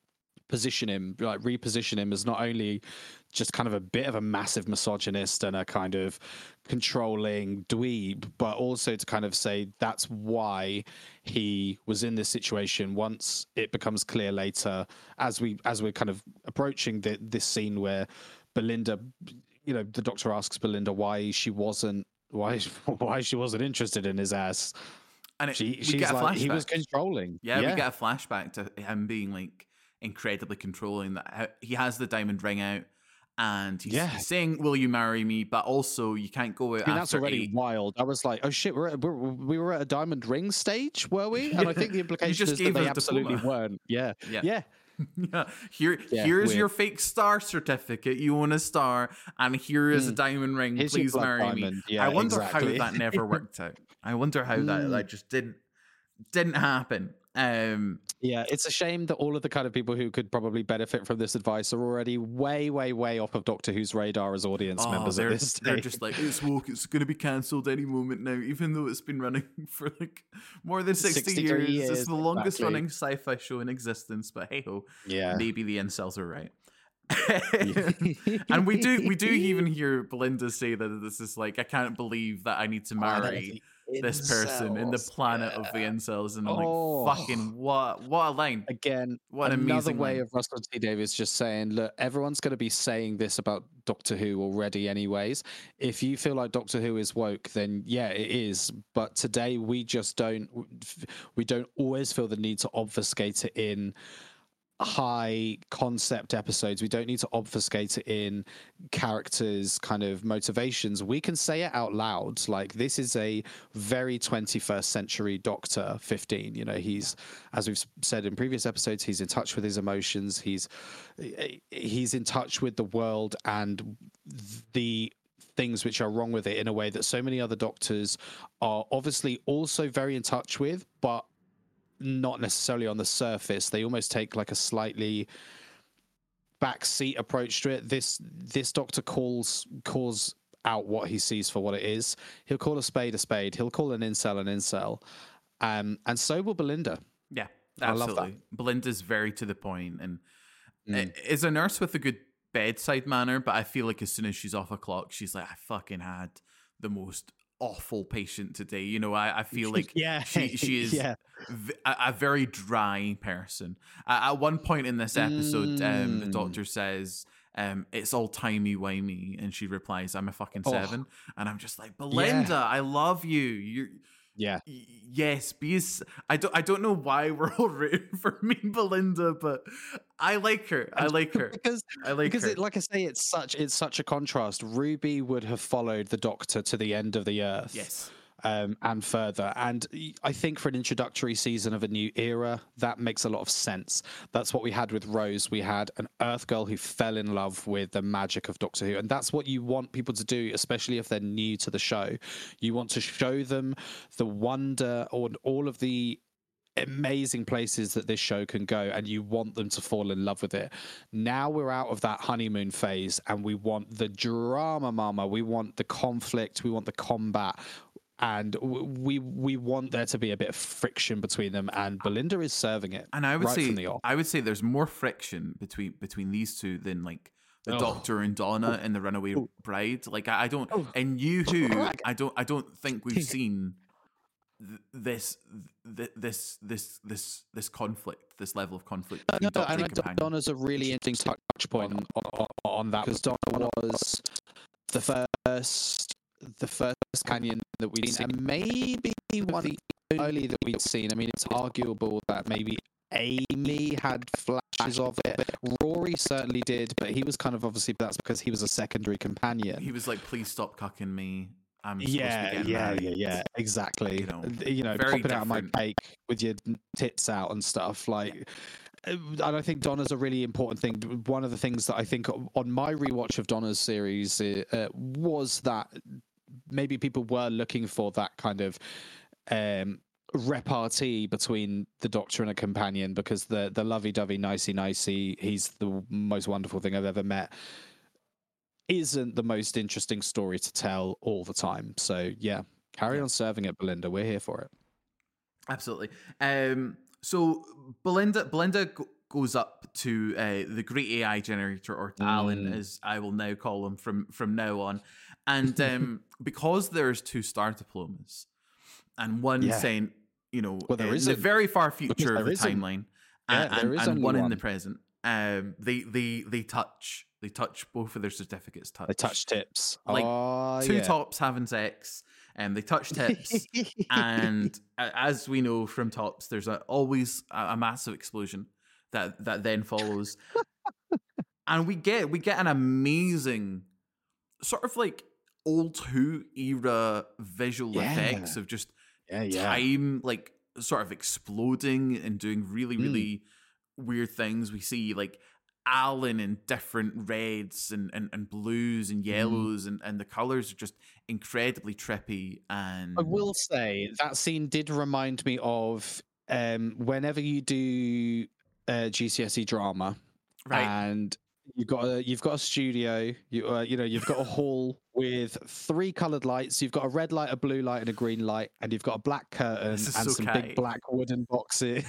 position him, like reposition him as not only just kind of a bit of a massive misogynist and a kind of controlling dweeb, but also to kind of say that's why he was in this situation. Once it becomes clear later, as we as we're kind of approaching the, this scene where Belinda, you know, the Doctor asks Belinda why she wasn't why why she wasn't interested in his ass. And it, she, we she's get a like, flashback. he was controlling. Yeah, yeah, we get a flashback to him being like incredibly controlling. That he has the diamond ring out, and he's, Yeah. he's saying, "Will you marry me?" But also, you can't go out I mean, that's after already eight. wild. I was like, oh shit, we're, at, we're we were at a diamond ring stage, were we? And I think the implication just is that gave they us a absolutely diploma. weren't. Yeah, Yeah. yeah. Yeah, here, Yeah, here's weird. your fake star certificate. You own a star, and here is a Mm. diamond ring. Here's your Please blood marry me. diamond. Yeah, I wonder exactly. how that never worked out. I wonder how that Mm. like just didn't didn't happen. Um, Yeah, it's a shame that all of the kind of people who could probably benefit from this advice are already way, way, way off of Doctor Who's radar as audience oh, members they're at this stage. they're just like it's woke. It's going to be cancelled any moment now, even though it's been running for like more than sixty sixty-three years. years, It's the longest exactly. running sci-fi show in existence. But hey ho, Yeah. maybe the incels are right. And we do we do even hear Belinda say that this is like I can't believe that I need to marry this person in the planet yeah. of the incels, and I'm Oh. like fucking what what a line. Again, What an another amazing way line. of Russell T Davies just saying, look, everyone's going to be saying this about Doctor Who already anyways. If you feel like Doctor Who is woke, then yeah, it is. But today we just don't, we don't always feel the need to obfuscate it in high concept episodes. We don't need to obfuscate it in characters' kind of motivations. We can say it out loud. Like, this is a very twenty-first century Doctor fifteen. You know, he's, as we've said in previous episodes, he's in touch with his emotions. He's he's in touch with the world and the things which are wrong with it in a way that so many other Doctors are obviously also very in touch with, but not necessarily on the surface. They almost take like a slightly backseat approach to it. This this Doctor calls calls out what he sees for what it is. He'll call a spade a spade. He'll call an incel an incel. Um, and so will Belinda. Yeah, I love absolutely. that. Belinda's very to the point and Mm. is a nurse with a good bedside manner, but I feel like as soon as she's off a clock, she's like, I fucking had the most awful patient today. You know, I, I feel like yeah. she she is yeah. v- a, a very dry person. Uh, at one point in this episode, um, the Mm. doctor says, um, it's all timey-wimey, and she replies, I'm a fucking Oh. seven. And I'm just like, Belinda, I love you. You're Yeah. Y- Yes, because I don't I don't know why we're all rooting for me, Belinda, but I like her. I like her. Because I like because her. it, like I say, it's such it's such a contrast. Ruby would have followed the Doctor to the end of the earth. Yes. Um, and further. And I think for an introductory season of a new era, that makes a lot of sense. That's what we had with Rose. We had an Earth girl who fell in love with the magic of Doctor Who. And that's what you want people to do, especially if they're new to the show. You want to show them the wonder or all of the amazing places that this show can go, and you want them to fall in love with it. Now we're out of that honeymoon phase, and we want the drama, mama. We want the conflict. We want the combat. And we we want there to be a bit of friction between them, and Belinda is serving it. And I would right say from the off. I would say there's more friction between between these two than like the Oh. Doctor and Donna and the Runaway Oh. Bride. Like I, I don't Oh. in New Who, Crack. I don't I don't think we've seen th- this th- this this this this conflict, this level of conflict between No, Doctor and and companion. Donna's a really interesting touch point on, on, on that, because Donna was the first the first companion that we'd seen, and maybe one of the only that we'd seen. I mean, it's arguable that maybe Amy had flashes of it. Rory certainly did, but he was kind of obviously that's because he was a secondary companion. He was like, please stop cucking me. I'm supposed to Yeah, be getting yeah, married. yeah, yeah, exactly. You know, You know, very popping out of my different. cake with your tits out and stuff. Like, and I think Donna's a really important thing. One of the things that I think on my rewatch of Donna's series uh, was that maybe people were looking for that kind of um, repartee between the Doctor and a companion, because the the lovey-dovey, nicey-nicey, he's the most wonderful thing I've ever met, isn't the most interesting story to tell all the time. So yeah, carry Yeah. on serving it, Belinda. We're here for it. Absolutely. Um, so Belinda, Belinda, goes up to uh, the great A I generator, or to mm. Alan, as I will now call him from from now on. And um, because there's two star diplomas, and one yeah. saying, you know, well, there in is the a, very far future of the timeline, yeah, and, and, and one, one in the present, um, they they they touch. They touch both of their certificates. Touch. They touch tips. Like oh, two yeah. tops having sex, and they touch tips. And as we know from tops, there's a, always a, a massive explosion that that then follows. And we get we get an amazing sort of like old Who era visual yeah. effects of just yeah, yeah. time like sort of exploding and doing really really mm. weird things. We see like Alan in different reds and, and, and blues and yellows, mm. and, and the colours are just incredibly trippy. And I will say that scene did remind me of um, whenever you do uh, G C S E drama, right? And you've got a you've got a studio, you uh, you know you've got a hall with three coloured lights. You've got a red light, a blue light, and a green light, and you've got a black curtain and so some catty. big black wooden boxes.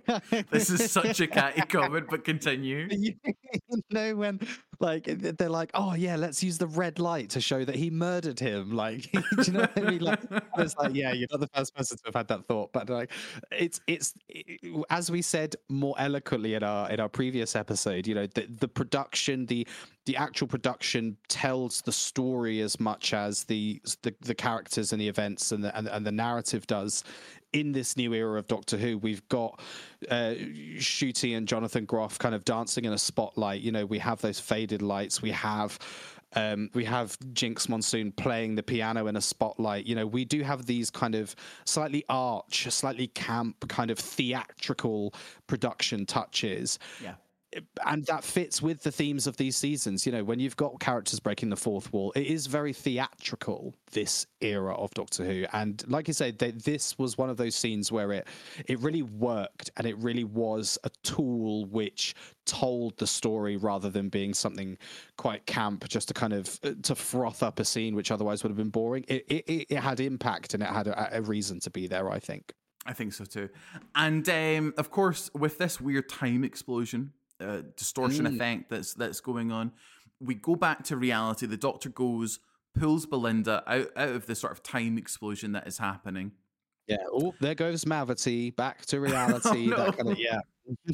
This is such a catty comment, but continue. You know when like they're like, oh yeah, let's use the red light to show that he murdered him. Like, do you know what I mean? Like, it's like, yeah, you're not the first person to have had that thought, but like, it's it's it, as we said more eloquently in our in our previous episode. You know, the the production, the the actual production tells the story as much as the the, the characters and the events and the and, and the narrative does. In this new era of Doctor Who, we've got uh, Ncuti and Jonathan Groff kind of dancing in a spotlight. You know, we have those faded lights. We have um, we have Jinx Monsoon playing the piano in a spotlight. You know, we do have these kind of slightly arch, slightly camp, kind of theatrical production touches. Yeah. And that fits with the themes of these seasons. You know, when you've got characters breaking the fourth wall, it is very theatrical, this era of Doctor Who. And like you said, they, this was one of those scenes where it it really worked, and it really was a tool which told the story rather than being something quite camp, just to kind of to froth up a scene which otherwise would have been boring. It it, it had impact, and it had a, a reason to be there, I think. I think so too. And um, of course, with this weird time explosion, Uh, distortion mm. effect that's that's going on, we go back to reality. The Doctor goes, pulls Belinda out, out of the sort of time explosion that is happening. Yeah. Oh, there goes Mavity back to reality. oh, no. That kind of, yeah.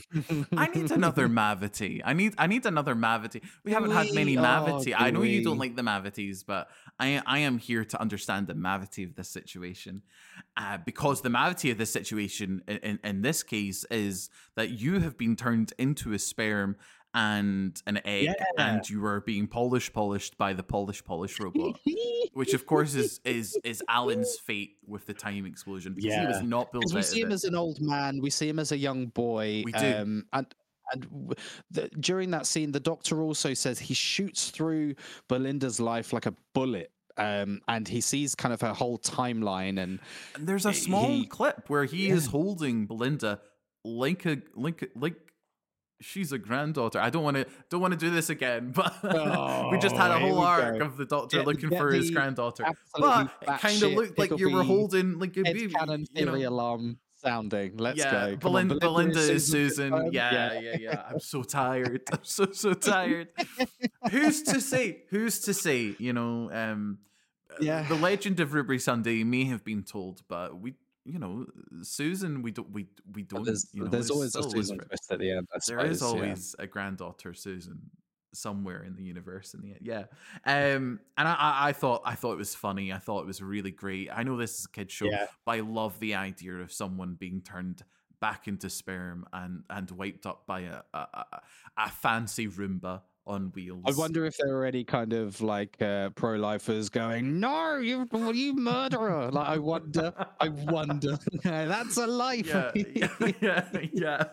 I need another Mavity. I need I need another Mavity. We haven't we? had many Mavity. Oh, I know we? you don't like the Mavities, but I I am here to understand the Mavity of this situation. Uh, because the Mavity of this situation in, in, in this case is that you have been turned into a sperm and an egg, yeah. and you are being polish polished by the polish polish robot, which of course is is is Alan's fate with the time explosion, because yeah. he was not built. We see him it. as an old man. We see him as a young boy. We do. Um, and and the, during that scene, the Doctor also says he shoots through Belinda's life like a bullet. Um, and he sees kind of her whole timeline, and, and there's a small he, clip where he yeah. is holding Belinda like a like like she's a granddaughter. I don't want to don't want to do this again, but oh, we just had a whole arc go. of the Doctor get, looking get for his granddaughter, but it kind of looked like you were holding like a baby. Cannon you know? alarm sounding. Let's yeah, go. Belinda, on, Belinda, Belinda is Susan. Susan. Yeah, yeah, yeah, yeah. I'm so tired. I'm so so tired. Who's to say? Who's to say? You know, um, yeah. The legend of Ruby Sunday may have been told, but we, you know, Susan, we don't, we we don't. There's, you know, there's always a Susan twist at the end. I there suppose, is always yeah. a granddaughter Susan somewhere in the universe in the end. Yeah. Um, and I, I, I thought I thought it was funny. I thought it was really great. I know this is a kid's show, yeah. but I love the idea of someone being turned back into sperm and and wiped up by a a, a, a fancy Roomba on wheels. I wonder if there were any kind of like uh, pro-lifers going, "No, you you murderer!" Like, I wonder, I wonder. That's a life. Yeah, yeah, yeah. yeah.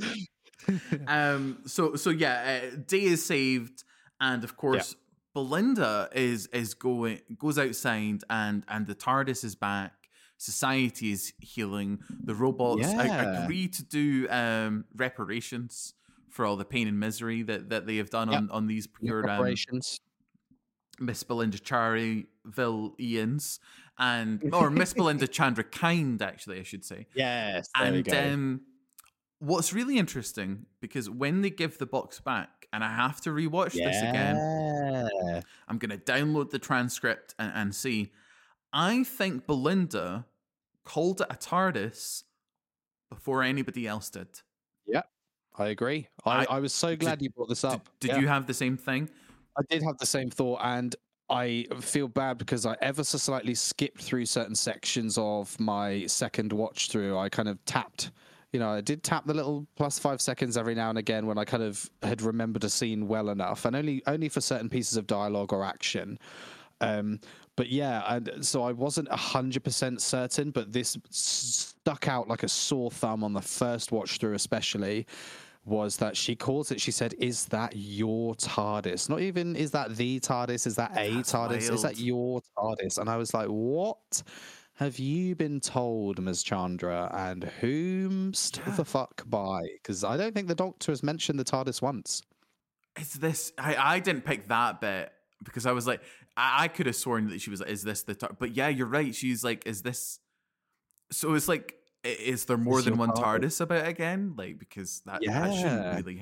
um. So so yeah. Uh, Day is saved, and of course, yeah. Belinda is is going goes outside, and and the TARDIS is back. Society is healing. The robots yeah. agree to do um reparations for all the pain and misery that, that they have done yep. on, on these pure reparations. Um, Miss Belinda Charryville Ians and or Miss Belinda Chandra Kind, actually, I should say. Yes, there and we go. Um, what's really interesting, because when they give the box back, and I have to rewatch Yeah. this again, I'm going to download the transcript and, and see. I think Belinda called it a TARDIS before anybody else did. Yeah, I agree. I, I- I was so glad did- you brought this Did, up. did Yeah. you have the same thing? I did have the same thought, and I feel bad because I ever so slightly skipped through certain sections of my second watch through. I kind of tapped, you know, I did tap the little plus five seconds every now and again when I kind of had remembered a scene well enough, and only only for certain pieces of dialogue or action. Um, but yeah, and so I wasn't a hundred percent certain, but this stuck out like a sore thumb on the first watch through, especially. Was that she calls it, she said, is that your TARDIS? Not even, is that the TARDIS? Is that a That's TARDIS? Is wild. that your TARDIS? And I was like, what have you been told, Miz Chandra? And whomst Yeah. the fuck by? Because I don't think the Doctor has mentioned the TARDIS once. It's this. I, I didn't pick that bit because I was like, I, I could have sworn that she was like, is this the TARDIS? But yeah, you're right. She's like, is this. So it's like, i- is there more Is than your one TARDIS? TARDIS about again? Like, because that, that Yeah. shouldn't really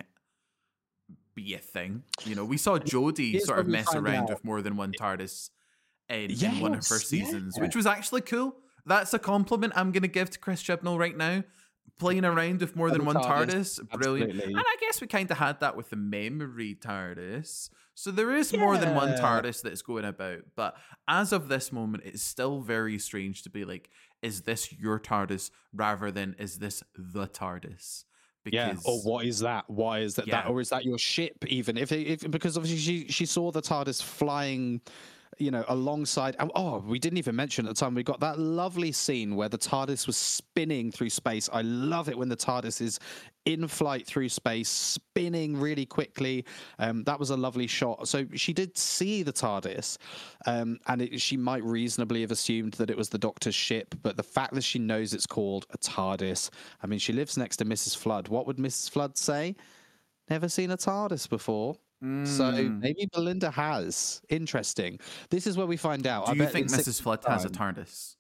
be a thing. You know, we saw Jodie Here's sort where of we mess find around out. with more than one TARDIS in, in one of her Yes, seasons, yeah. which was actually cool. That's a compliment I'm going to give to Chris Chibnall right now. Playing around with more than Double one TARDIS, TARDIS, brilliant. absolutely. And I guess we kind of had that with the memory TARDIS. So there is more than one Yeah. TARDIS that's going about. But as of this moment, it's still very strange to be like, is this your TARDIS rather than is this the TARDIS? Yeah, or what is that? Why is that Yeah. that, or is that your ship? Even if, if because obviously she she saw the TARDIS flying, you know, alongside. Oh, we didn't even mention at the time we got that lovely scene where the TARDIS was spinning through space. I love it when the TARDIS is in flight through space, spinning really quickly. Um, that was a lovely shot. So she did see the TARDIS, um, and it, she might reasonably have assumed that it was the Doctor's ship. But the fact that she knows it's called a TARDIS, I mean, she lives next to Missus Flood. What would Missus Flood say? Never seen a TARDIS before. So Mm. maybe Belinda has. Interesting. This is where we find out. Do I you bet think in six Missus Flood months' has a time- TARDIS?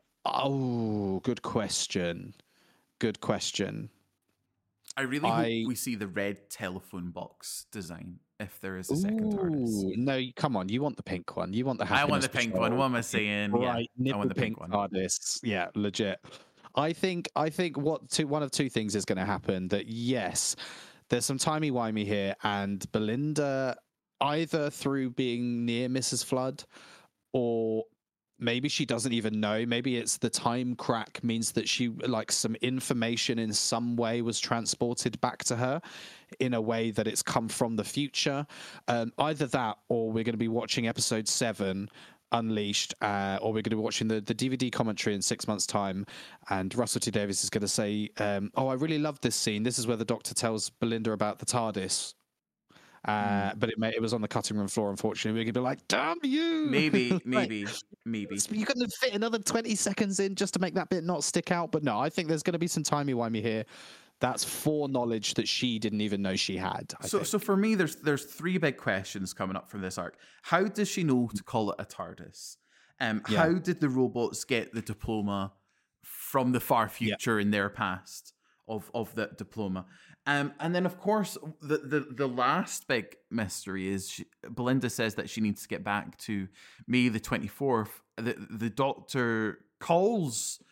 Oh, good question. Good question. I really I- hope we see the red telephone box design if there is a second TARDIS. Ooh, no, come on. You want the pink one. You want the I want happiness the pink patrol. one. What am I saying? Right, Yeah, I want the nipple pink pink one. TARDIS. Yeah, legit. I think I think what two one of two things is going to happen. That yes, there's some timey wimey here, and Belinda either through being near Missus Flood, or maybe she doesn't even know. Maybe it's the time crack means that she like some information in some way was transported back to her in a way that it's come from the future. Um, either that, or we're going to be watching episode seven. Unleashed, uh, or we're going to be watching the, the D V D commentary in six months' time, and Russell T Davies is going to say, um, "Oh, I really love this scene. This is where the Doctor tells Belinda about the TARDIS." Uh, But it may, it was on the cutting room floor. Unfortunately, we could be like, "Damn you!" Maybe, Like, maybe, maybe. you couldn't fit another twenty seconds in just to make that bit not stick out. But no, I think there's going to be some timey wimey here. That's foreknowledge that she didn't even know she had. I So, think. so for me, there's there's three big questions coming up from this arc. How does she know to call it a TARDIS? Um, Yeah. How did the robots get the diploma from the far future in their past of of the diploma? Um, and then, of course, the the, the last big mystery is she, Belinda says that she needs to get back to May the twenty-fourth. The the Doctor calls.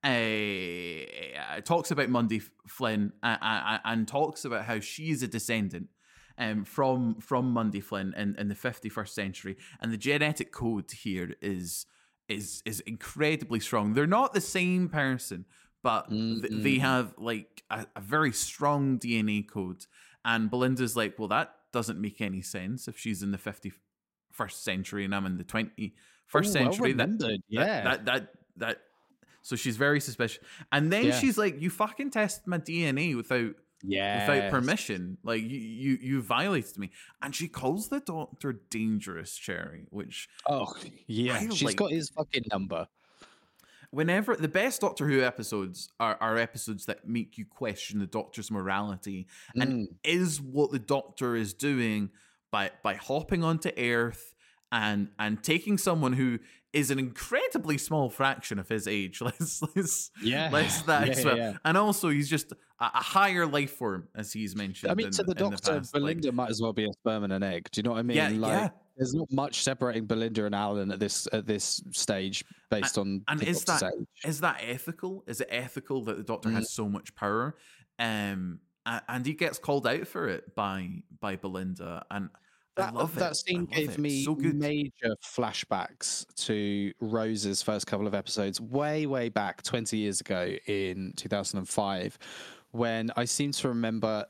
Uh, talks about Mundy Flynn uh, uh, and talks about how she is a descendant um, from from Mundy Flynn in, in the fifty-first century, and the genetic code here is is is incredibly strong. They're not the same person, but th- they have like a, a very strong D N A code. And Belinda's like, well, that doesn't make any sense if she's in the fifty-first century and I'm in the twenty-first Ooh, well century. That, remembered, that, yeah. that that that. So she's very suspicious. And then Yeah. she's like, you fucking tested my D N A without Yeah, without permission. Like you, you you violated me. And she calls the Doctor dangerous, Cherry, which Oh, yeah. I She's like- got his fucking number. whenever the best Doctor Who episodes are, are episodes that make you question the Doctor's morality and is what the Doctor is doing by by hopping onto Earth and and taking someone who is an incredibly small fraction of his age. Let's let's Yeah. let's that Yeah, as yeah, well. yeah. And also, he's just a, a higher life form, as he's mentioned. I mean, in, to the in doctor, past. Like, Belinda might as well be a sperm and an egg. Do you know what I mean? yeah, like, yeah. there's not much separating Belinda and Alan at this at this stage based on And the is doctor's that age. is that ethical? Is it ethical that the doctor Mm. has so much power? Um, a- and he gets called out for it by by Belinda, and I That, love it. that scene I love gave it. me so good. major flashbacks to Rose's first couple of episodes, way, way back twenty years ago in two thousand five, when I seem to remember,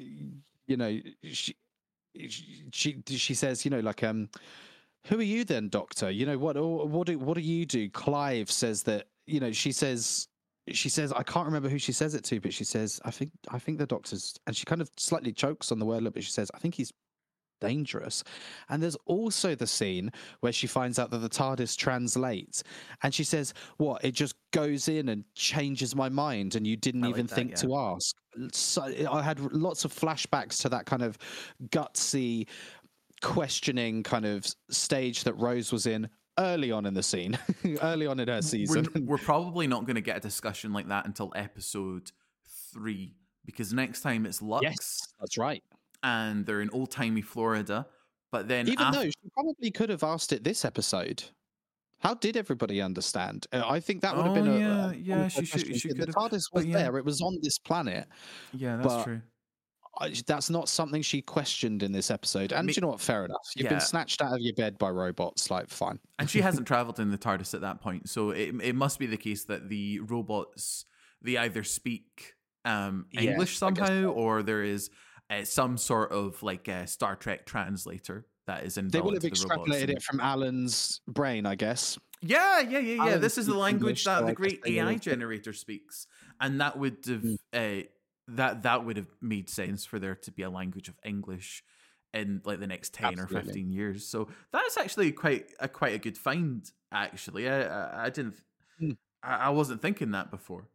you know, she she she says, you know, like, um, who are you then, Doctor? You know, what what do what do you do? Clive says that, you know, she says. She says, I can't remember who she says it to, but she says, I think I think the doctor's, and she kind of slightly chokes on the word a little bit. She says, I think he's dangerous. And there's also the scene where she finds out that the TARDIS translates, and she says, what, it just goes in and changes my mind, and you didn't I like even that, think yeah. to ask. So I had lots of flashbacks to that kind of gutsy, questioning kind of stage that Rose was in early on in the scene, early on in her season. We're, we're probably not going to get a discussion like that until episode three, because next time it's Lux, Yes, that's right. and they're in old timey Florida. But then, Even af- though she probably could have asked it this episode. How did everybody understand? Uh, I think that would have Oh, been a, yeah, a yeah, wonderful she should- question. she The could have- TARDIS was but yeah. there; it was on this planet. yeah, that's but- true. I, that's not something she questioned in this episode. And Me- you know what? Fair enough. You've Yeah. been snatched out of your bed by robots. Like, fine. And she hasn't traveled in the TARDIS at that point, so it it must be the case that the robots, they either speak um, Yeah, English I guess somehow, so. or there is uh, some sort of like a Star Trek translator that is involved. They will have extrapolated it from Alan's brain, I guess. Yeah, yeah, yeah, yeah. Alan This is the speaks language English, that so the I guess great they A I will- generator speaks, and that would have Mm. uh, that that would have made sense for there to be a language of English in like the next ten Absolutely. or fifteen years. So that's actually quite a quite a good find. Actually, I I, I didn't, Mm. I, I wasn't thinking that before.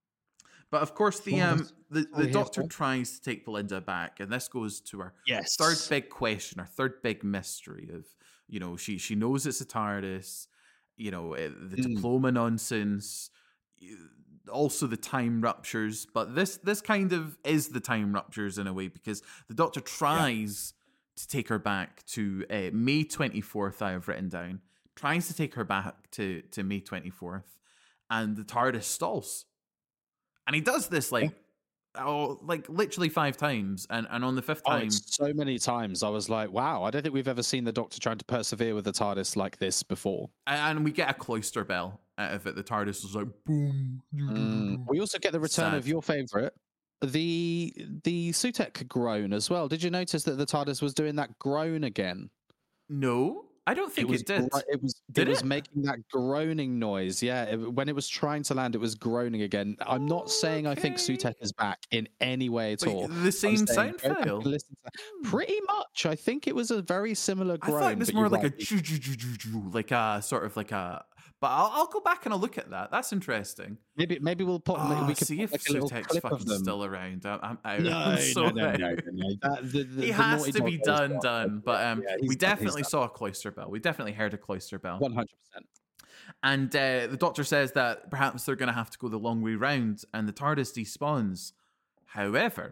But of course, the Well, um that's- the, what the we have doctor for. tries to take Belinda back, and this goes to our Yes. third big question, our third big mystery of, you know, she she knows it's a TARDIS, you know, eh, the Mm. diploma nonsense, eh, also the time ruptures, but this this kind of is the time ruptures in a way, because the doctor tries to take her back to uh, May twenty-fourth, I have written down, tries to take her back to, to May twenty-fourth, and the TARDIS stalls. And he does this like, oh, like literally five times, and, and on the fifth Oh, time, it's so many times. I was like, wow, I don't think we've ever seen the Doctor trying to persevere with the TARDIS like this before. and we get a cloister bell out of it. The TARDIS is like boom. Mm. We also get the return Sad. of your favorite, the the Sutek groan as well. Did you notice that the TARDIS was doing that groan again? No, I don't think it, was did. gro- it was Did it was it? making that groaning noise. Yeah, it- when it was trying to land, it was groaning again. I'm not saying I think Okay. Sutek is back in any way at Wait, all. the I'm same saying sound go back and file. listen to that. Pretty much. I think it was a very similar I groan. thought it was but more you're like a right. choo choo choo choo choo, like a sort of like a. But I'll, I'll go back and I'll look at that. That's interesting. Maybe maybe we'll put Oh, we could see put if like a little Sutek's clip of fucking them. still around. I'm, I'm out. No, I'm so no, no, out. no, no, no. That, the, the, He the has naughty to be dog goes done, off. done. But um, Yeah, we he's done, he's definitely done. saw a cloister bell. We definitely heard a cloister bell. one hundred percent. And uh, the doctor says that perhaps they're going to have to go the long way round, and the TARDIS despawns. However,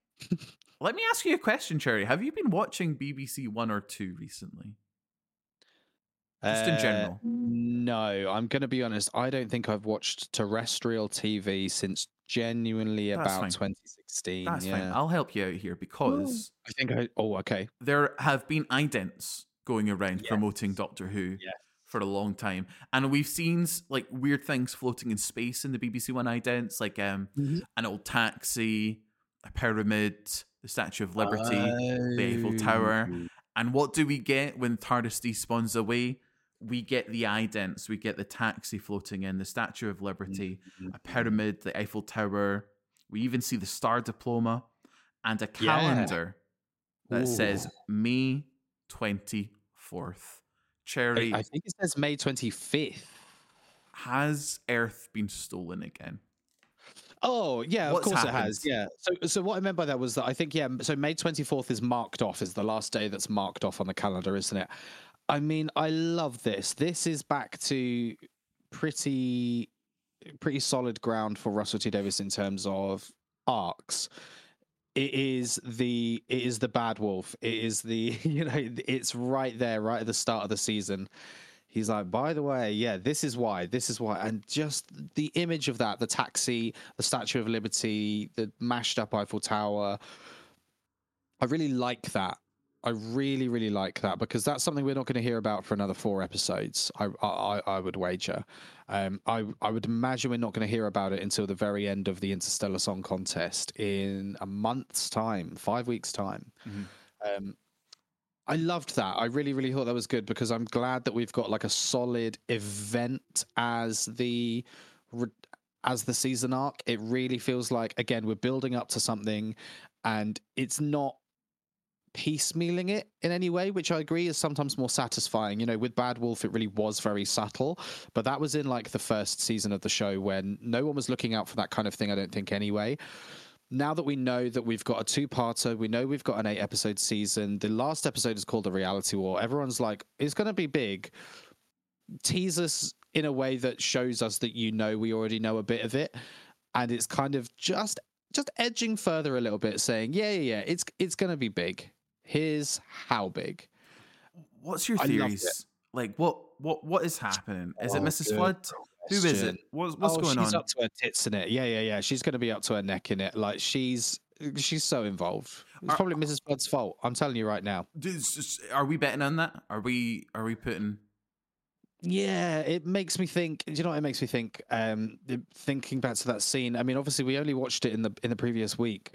let me ask you a question, Cherry. Have you been watching B B C One or Two recently? Just in general. Uh, No, I'm going to be honest. I don't think I've watched terrestrial T V since genuinely That's about fine. twenty sixteen. That's yeah. fine. I'll help you out here because I think I. Oh, okay. there have been idents going around Yes. promoting Doctor Who Yes. for a long time, and we've seen like weird things floating in space in the B B C One idents, like um, Mhm. an old taxi, a pyramid, the Statue of Liberty, the Eiffel Tower. Oh. And what do we get when TARDIS despawns away? We get the idents, we get the taxi floating in, the Statue of Liberty, Mhm. a pyramid, the Eiffel Tower. We even see the Star Diploma and a Yeah. calendar that says Ooh. May twenty-fourth. Cherry, I, I think it says May twenty-fifth. has Earth been stolen again? Oh yeah, What's of course happened? it has. Yeah. So so what I meant by that was that I think yeah. So May twenty-fourth is marked off is the last day that's marked off on the calendar, isn't it? I mean, I love this. This is back to pretty pretty solid ground for Russell T Davies in terms of arcs. It is the it is the bad wolf. It is the you know it's right there, right at the start of the season. He's like, by the way, yeah, this is why, this is why, and just the image of that, the taxi, the Statue of Liberty, the mashed up Eiffel Tower. I really like that. I really, really like that because that's something we're not going to hear about for another four episodes. I, I, I would wager. Um, I, I would imagine we're not going to hear about it until the very end of the Interstellar Song Contest in a month's time, five weeks' time. Mm-hmm. Um, I loved that. I really, really thought that was good because I'm glad that we've got like a solid event as the as the season arc. It really feels like, again, we're building up to something, and it's not piecemealing it in any way, which I agree is sometimes more satisfying. You know, with Bad Wolf, it really was very subtle, but that was in like the first season of the show when no one was looking out for that kind of thing, I don't think, anyway. Now that we know that we've got a two-parter, we know we've got an eight-episode season. The last episode is called The Reality War. Everyone's like, it's going to be big. Tease us in a way that shows us that you know we already know a bit of it. And it's kind of just just edging further a little bit, saying, yeah, yeah, yeah, it's, it's going to be big. Here's how big. What's your theories? Like, what, what, what is happening? Is oh, it Missus Flood? Who is it? What's, what's oh, going she's on? She's up to her tits in it. Yeah, yeah, yeah. She's going to be up to her neck in it. Like, she's she's so involved. It's are, probably Missus Flood's fault. I'm telling you right now. Are we betting on that? Are we Are we putting... Yeah, it makes me think. Do you know what it makes me think? Um, thinking back to that scene. I mean, obviously, we only watched it in the in the previous week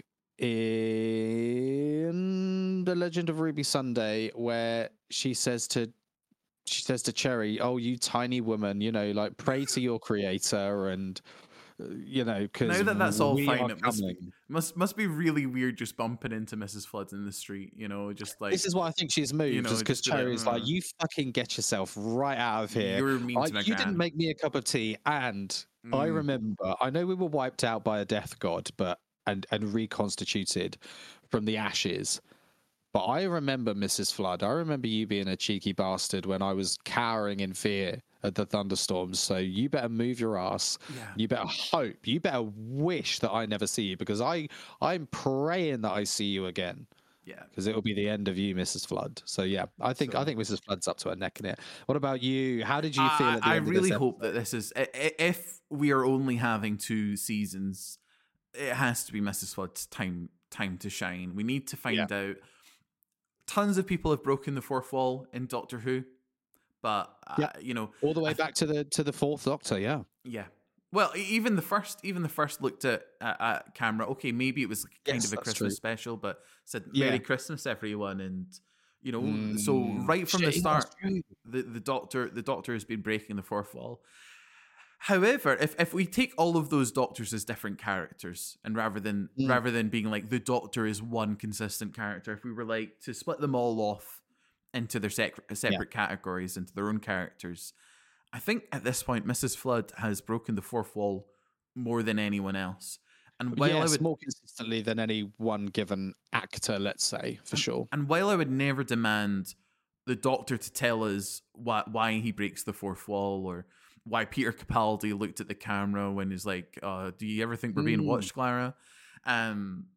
in The Legend of Ruby Sunday, where she says to she says to Cherry, "Oh, you tiny woman, you know, like pray to your creator," and you know, because now that that's all fine, it must be, must must be really weird just bumping into Missus Flood in the street, you know, just like this is why I think she's moved, you know, because Cherry's like, like, you fucking get yourself right out of here. You're mean I, to you didn't make me a cup of tea, and mm. I remember, I know we were wiped out by a death god, but and and reconstituted from the ashes. But I remember, Missus Flood, I remember you being a cheeky bastard when I was cowering in fear at the thunderstorms. So you better move your ass. Yeah. You better hope. You better wish that I never see you, because I, I'm praying that I see you again. Yeah. Because it will be the end of you, Missus Flood. So yeah, I think so, I think Missus Flood's up to her neck in it. What about you? How did you feel I, at the I end really of this hope that this is, if we are only having two seasons, it has to be Missus Flood's time time to shine. We need to find yeah. out. Tons of people have broken the fourth wall in Doctor Who, but uh, yeah. you know, all the way back to the to the fourth Doctor, yeah, yeah. Well, even the first, even the first looked at at, at camera. Okay, maybe it was kind yes, of a Christmas true. special, but said "Merry yeah. Christmas, everyone," and you know, mm, so right from shit, the start, the the Doctor the Doctor has been breaking the fourth wall. However, if, if we take all of those doctors as different characters, and rather than mm. rather than being like the Doctor is one consistent character, if we were like to split them all off into their sec- separate yeah. categories, into their own characters, I think at this point Missus Flood has broken the fourth wall more than anyone else. And while yes, I would more consistently than any one given actor, let's say, for and, sure. And while I would never demand the Doctor to tell us why why he breaks the fourth wall, or why Peter Capaldi looked at the camera when he's like, uh, do you ever think we're being mm. watched, Clara? Um,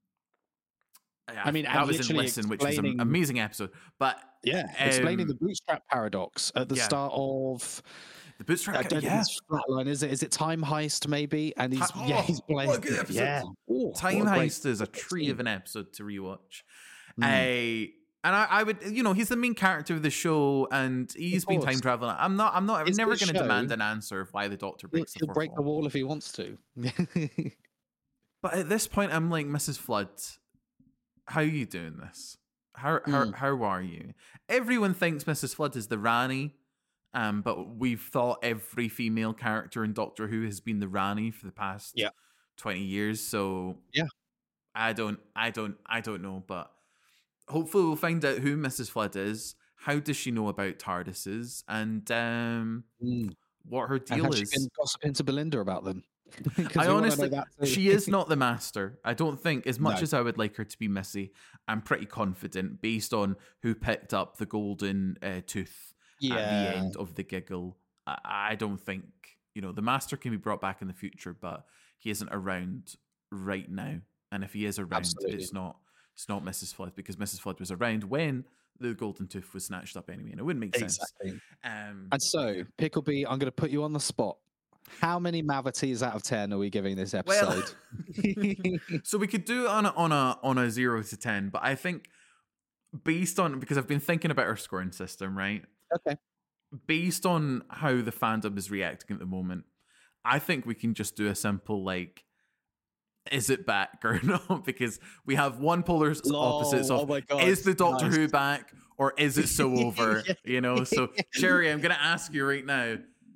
I mean, that was in Listen, which was an amazing episode. But yeah, um, explaining the bootstrap paradox at the yeah. start of the bootstrap. I don't yeah, think it's Flatline, is it? Is it Time Heist? Maybe, and he's oh, yeah, he's playing. What a good episode! Yeah. Oh, Time Heist is a treat of an episode to rewatch. Mm. Uh, And I, I would, you know, he's the main character of the show, and he's been time traveling. I'm not, I'm not, I'm it's never going to demand an answer of why the Doctor breaks He'll the fourth break wall. the wall if he wants to. But at this point, I'm like, Missus Flood, how are you doing this? How, how, mm. how are you? Everyone thinks Missus Flood is the Rani, um, but we've thought every female character in Doctor Who has been the Rani for the past yeah. twenty years. So yeah, I don't, I don't, I don't know, but. Hopefully we'll find out who Missus Flood is, how does she know about TARDISes, and um, mm. what her deal and is. Has she been gossiping to Belinda about them? I honestly, she is not the Master. I don't think, as much no. as I would like her to be Missy, I'm pretty confident, based on who picked up the golden uh, tooth at the Yeah. end of the giggle. I, I don't think, you know, the Master can be brought back in the future, but he isn't around right now. And if he is around, Absolutely. it's not it's not Missus Flood, because Missus Flood was around when the Golden Tooth was snatched up anyway, and it wouldn't make Exactly. sense. Um, And so, Picklebee, I'm going to put you on the spot. How many Mavatees out of ten are we giving this episode? Well, so we could do it on a, on a on a zero to ten, but I think based on, because I've been thinking about our scoring system, right? Okay. Based on how the fandom is reacting at the moment, I think we can just do a simple like, is it back or not? Because we have one polar opposites of, oh my God, is the Doctor nice. Who back or is it so over? Yeah. You know, so Jerry, I'm going to ask you right now,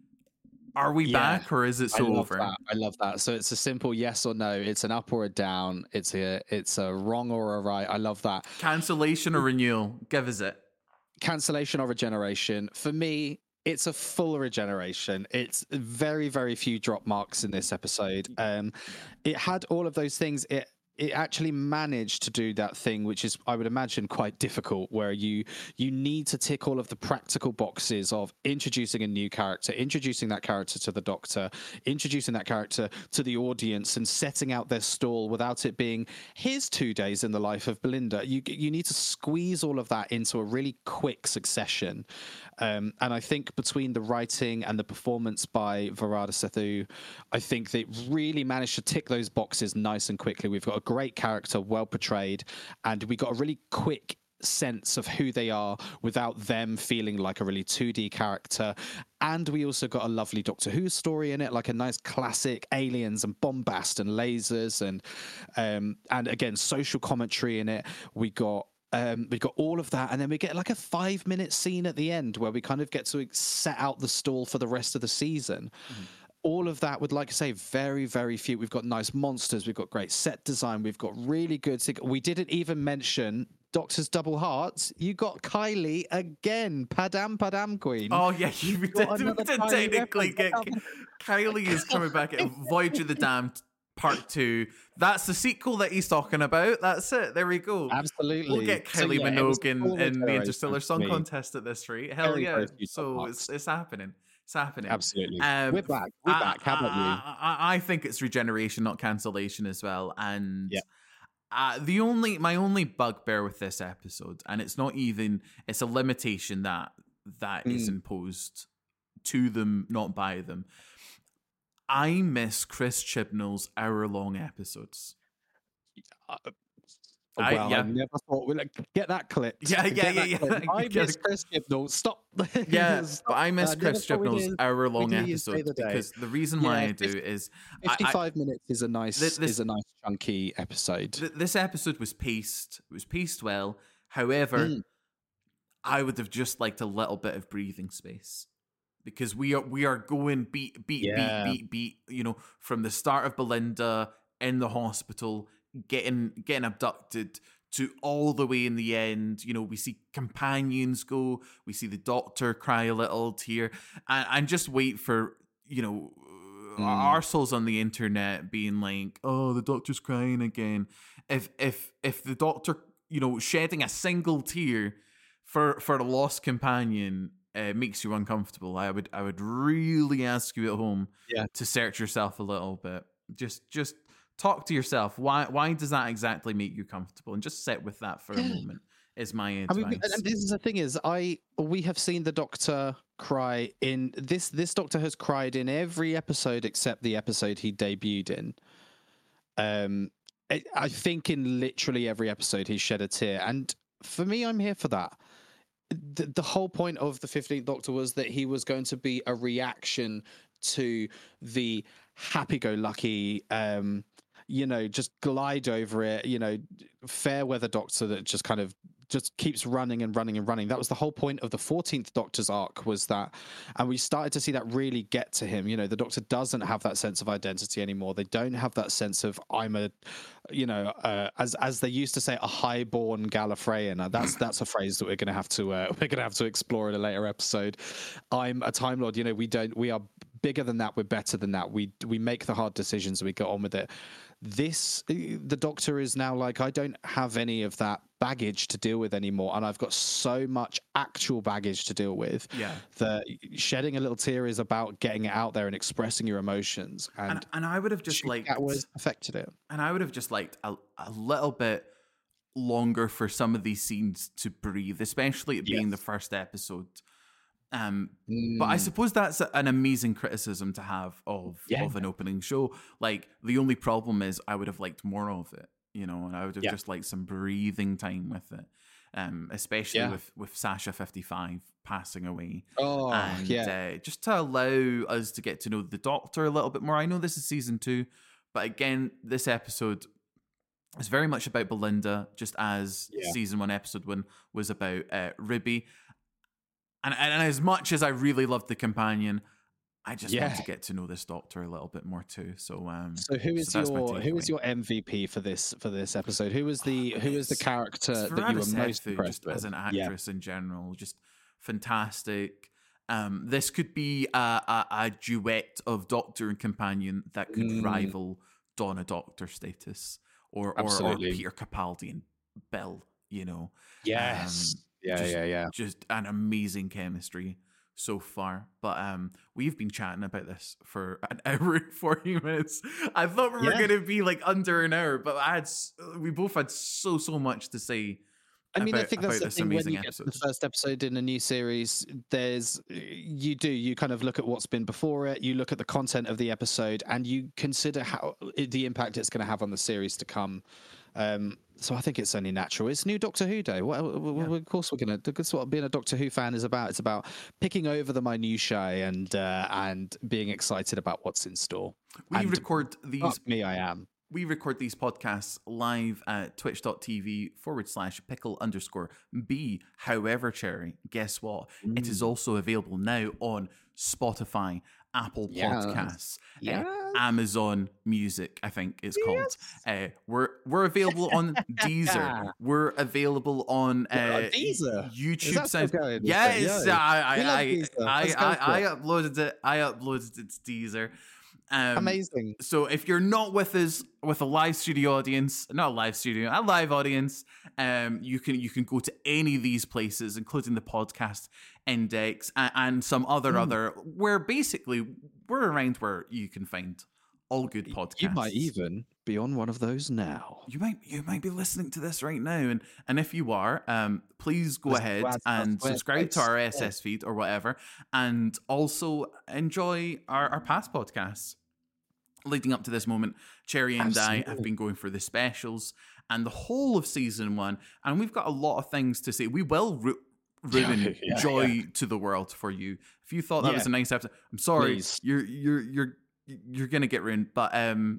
are we Yeah, back or is it so I love over? that. I love that. So it's a simple yes or no. It's an up or a down. It's a it's a wrong or a right. I love that. Cancellation or renewal? Give us it. Cancellation or regeneration. For me, it's a full regeneration. It's very, very few drop marks in this episode. Um, it had all of those things. It it actually managed to do that thing, which is, I would imagine, quite difficult, where you you need to tick all of the practical boxes of introducing a new character, introducing that character to the Doctor, introducing that character to the audience, and setting out their stall without it being, here's two days in the life of Belinda. You you need to squeeze all of that into a really quick succession. Um, and I think between the writing and the performance by Varada Sethu, I think they really managed to tick those boxes nice and quickly. We've got a great character, well portrayed, and we got a really quick sense of who they are without them feeling like a really two D character. And we also got a lovely Doctor Who story in it, like a nice classic aliens and bombast and lasers and um, and again, social commentary in it. We got Um, we got all of that, and then we get like a five minute scene at the end where we kind of get to set out the stall for the rest of the season. Mm-hmm. All of that with, like I say, very, very few. We've got nice monsters. We've got great set design. We've got really good. We didn't even mention Doctor's Double Hearts. You got Kylie again, Padam Padam Queen. Oh yeah, you did, did technically get Kylie is coming back at Voyage of the Damned Part Two. That's the sequel that he's talking about. That's it. There we go. Absolutely. We'll get Kylie so, yeah, Minogue in, in the Interstellar Song Contest at this rate. Hell very, yeah. very So it's, it's happening. It's happening. Absolutely. Um, we're back. We're I, back. How about you? I, I, I think it's regeneration, not cancellation as well. And yeah. uh, the only my only bugbear with this episode, and it's not even, it's a limitation that that mm. is imposed to them, not by them. I miss Chris Chibnall's hour-long episodes. Uh, well, I, yeah. I never thought we'd like, get that clip. Yeah, yeah, yeah, yeah. I miss Chris Chibnall. Stop. Yeah, Stop. But I miss I Chris Chibnall's hour-long episodes the because the reason why yeah, I do is fifty-five I, minutes is a nice this, is a nice chunky episode. Th- this episode was paced. It was paced well. However, mm. I would have just liked a little bit of breathing space. Because we are we are going beat beat yeah. beat beat beat, you know, from the start of Belinda in the hospital, getting getting abducted to all the way in the end. You know, we see companions go, we see the Doctor cry a little tear, and, and just wait for, you know, mm. arseholes on the internet being like, oh, the Doctor's crying again. If if if the Doctor, you know, shedding a single tear for for a lost companion Uh, makes you uncomfortable, I would I would really ask you at home yeah. to search yourself a little bit. Just just talk to yourself. Why why does that exactly make you comfortable? And just sit with that for a moment is my advice. I mean, and this is the thing is, I we have seen the Doctor cry in this. This Doctor has cried in every episode except the episode he debuted in. Um, I, I think in literally every episode he shed a tear, and for me, I'm here for that. The, the whole point of the fifteenth Doctor was that he was going to be a reaction to the happy-go-lucky, um, you know, just glide over it, you know, fair weather Doctor that just kind of just keeps running and running and running. That was the whole point of the fourteenth Doctor's arc, was that, and we started to see that really get to him. You know, the Doctor doesn't have that sense of identity anymore. They don't have that sense of, I'm a, you know, uh, as as they used to say, a highborn Gallifreyan. Uh, that's that's a phrase that we're going to have to uh, we're going to have to explore in a later episode. I'm a Time Lord. You know, we don't we are bigger than that. We're better than that. We we make the hard decisions. We get on with it. This the Doctor is now like, I don't have any of that baggage to deal with anymore, and I've got so much actual baggage to deal with. Yeah. That shedding a little tear is about getting it out there and expressing your emotions. And And, and I would have just she- liked, that was affected it. and I would have just liked a, a little bit longer for some of these scenes to breathe, especially it being Yes. the first episode. Um, But I Mm. suppose that's a- an amazing criticism to have of Yeah. of an opening show. Like, the only problem is I would have liked more of it, you know, and I would have Yeah. just liked some breathing time with it. Um, especially Yeah. with with Sasha fifty-five passing away. Oh, and yeah. uh, just to allow us to get to know the Doctor a little bit more. I know this is season two, but again, this episode is very much about Belinda, just as Yeah. season one, episode one was about uh, Ruby. And, and as much as I really loved the companion, I just want Yeah. to get to know this Doctor a little bit more too. So, um, So who is so that's my your who is takeaway. your M V P for this for this episode? Who was the who was the It's- character It's that you were Farada most Sethu, impressed just as with? an Yeah. actress in general, just fantastic. Um, this could be a, a, a duet of Doctor and companion that could Mm. rival Donna Doctor status, or or, or Absolutely. Peter Capaldi and Bill. You know, Yes. Um, yeah, just- yeah, yeah. just an amazing chemistry so far. But um, we've been chatting about this for an hour and forty minutes. I thought we were Yeah. going to be like under an hour, but I had s- we both had so so much to say. I mean, I about- think that's about the this thing when amazing you get to the episode. first episode in a new series. There's you do you kind of look at what's been before it. You look at the content of the episode, and you consider how the impact it's going to have on the series to come. Um, so I think it's only natural. It's new Doctor Who Day. Well, well, Yeah. of course we're gonna. That's what being a Doctor Who fan is about. It's about picking over the minutiae and uh, and being excited about what's in store. We And record these Fuck me, I am. we record these podcasts live at twitch.tv forward slash pickle underscore B. However, Cherry, guess what? It is Mm. also available now on Spotify, Apple Yes. Podcasts, uh, Yes. Amazon Music, I think it's called. Uh, we're we're available on Deezer. We're available on uh, Yeah, on Deezer? Is YouTube. that still Sounds going? yes, Yo. I We love I I, Deezer. I, Let's go I, for I it. uploaded it. I uploaded it to Deezer. Um, Amazing. So if you're not with us with a live studio audience, not a live studio, a live audience, um, you can you can go to any of these places, including the podcast index and, and some other Mm. other, where basically we're around where you can find all good podcasts. You might even be on one of those now. You might you might be listening to this right now, and and if you are, um, please go Just ahead glad and stuff, subscribe to our websites, R S S feed or whatever, and also enjoy our, our past podcasts. Leading up to this moment, Cherry and I have Absolutely. been going for the specials and the whole of season one, and we've got a lot of things to say. We will ru- ruin Yeah, joy yeah. to the world for you. If you thought that Yeah. was a nice episode, I'm sorry, Please. you're you're you're you're gonna get ruined. But um,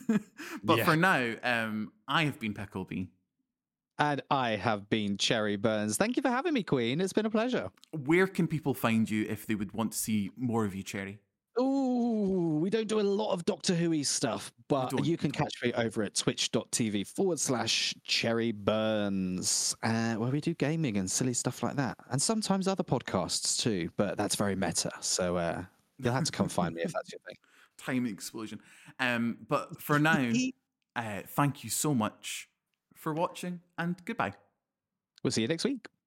but Yeah. for now, um, I have been Pickleby. And I have been Cherry Burns. Thank you for having me, Queen. It's been a pleasure. Where can people find you if they would want to see more of you, Cherry? Ooh, we don't do a lot of Doctor Who stuff, but don't. you can catch me over at twitch.tv forward slash Cherry Burns, uh, where we do gaming and silly stuff like that. And sometimes other podcasts too, but that's very meta. So uh, you'll have to come find me if that's your thing. Time explosion. Um, but for now, uh, thank you so much for watching, and goodbye. We'll see you next week.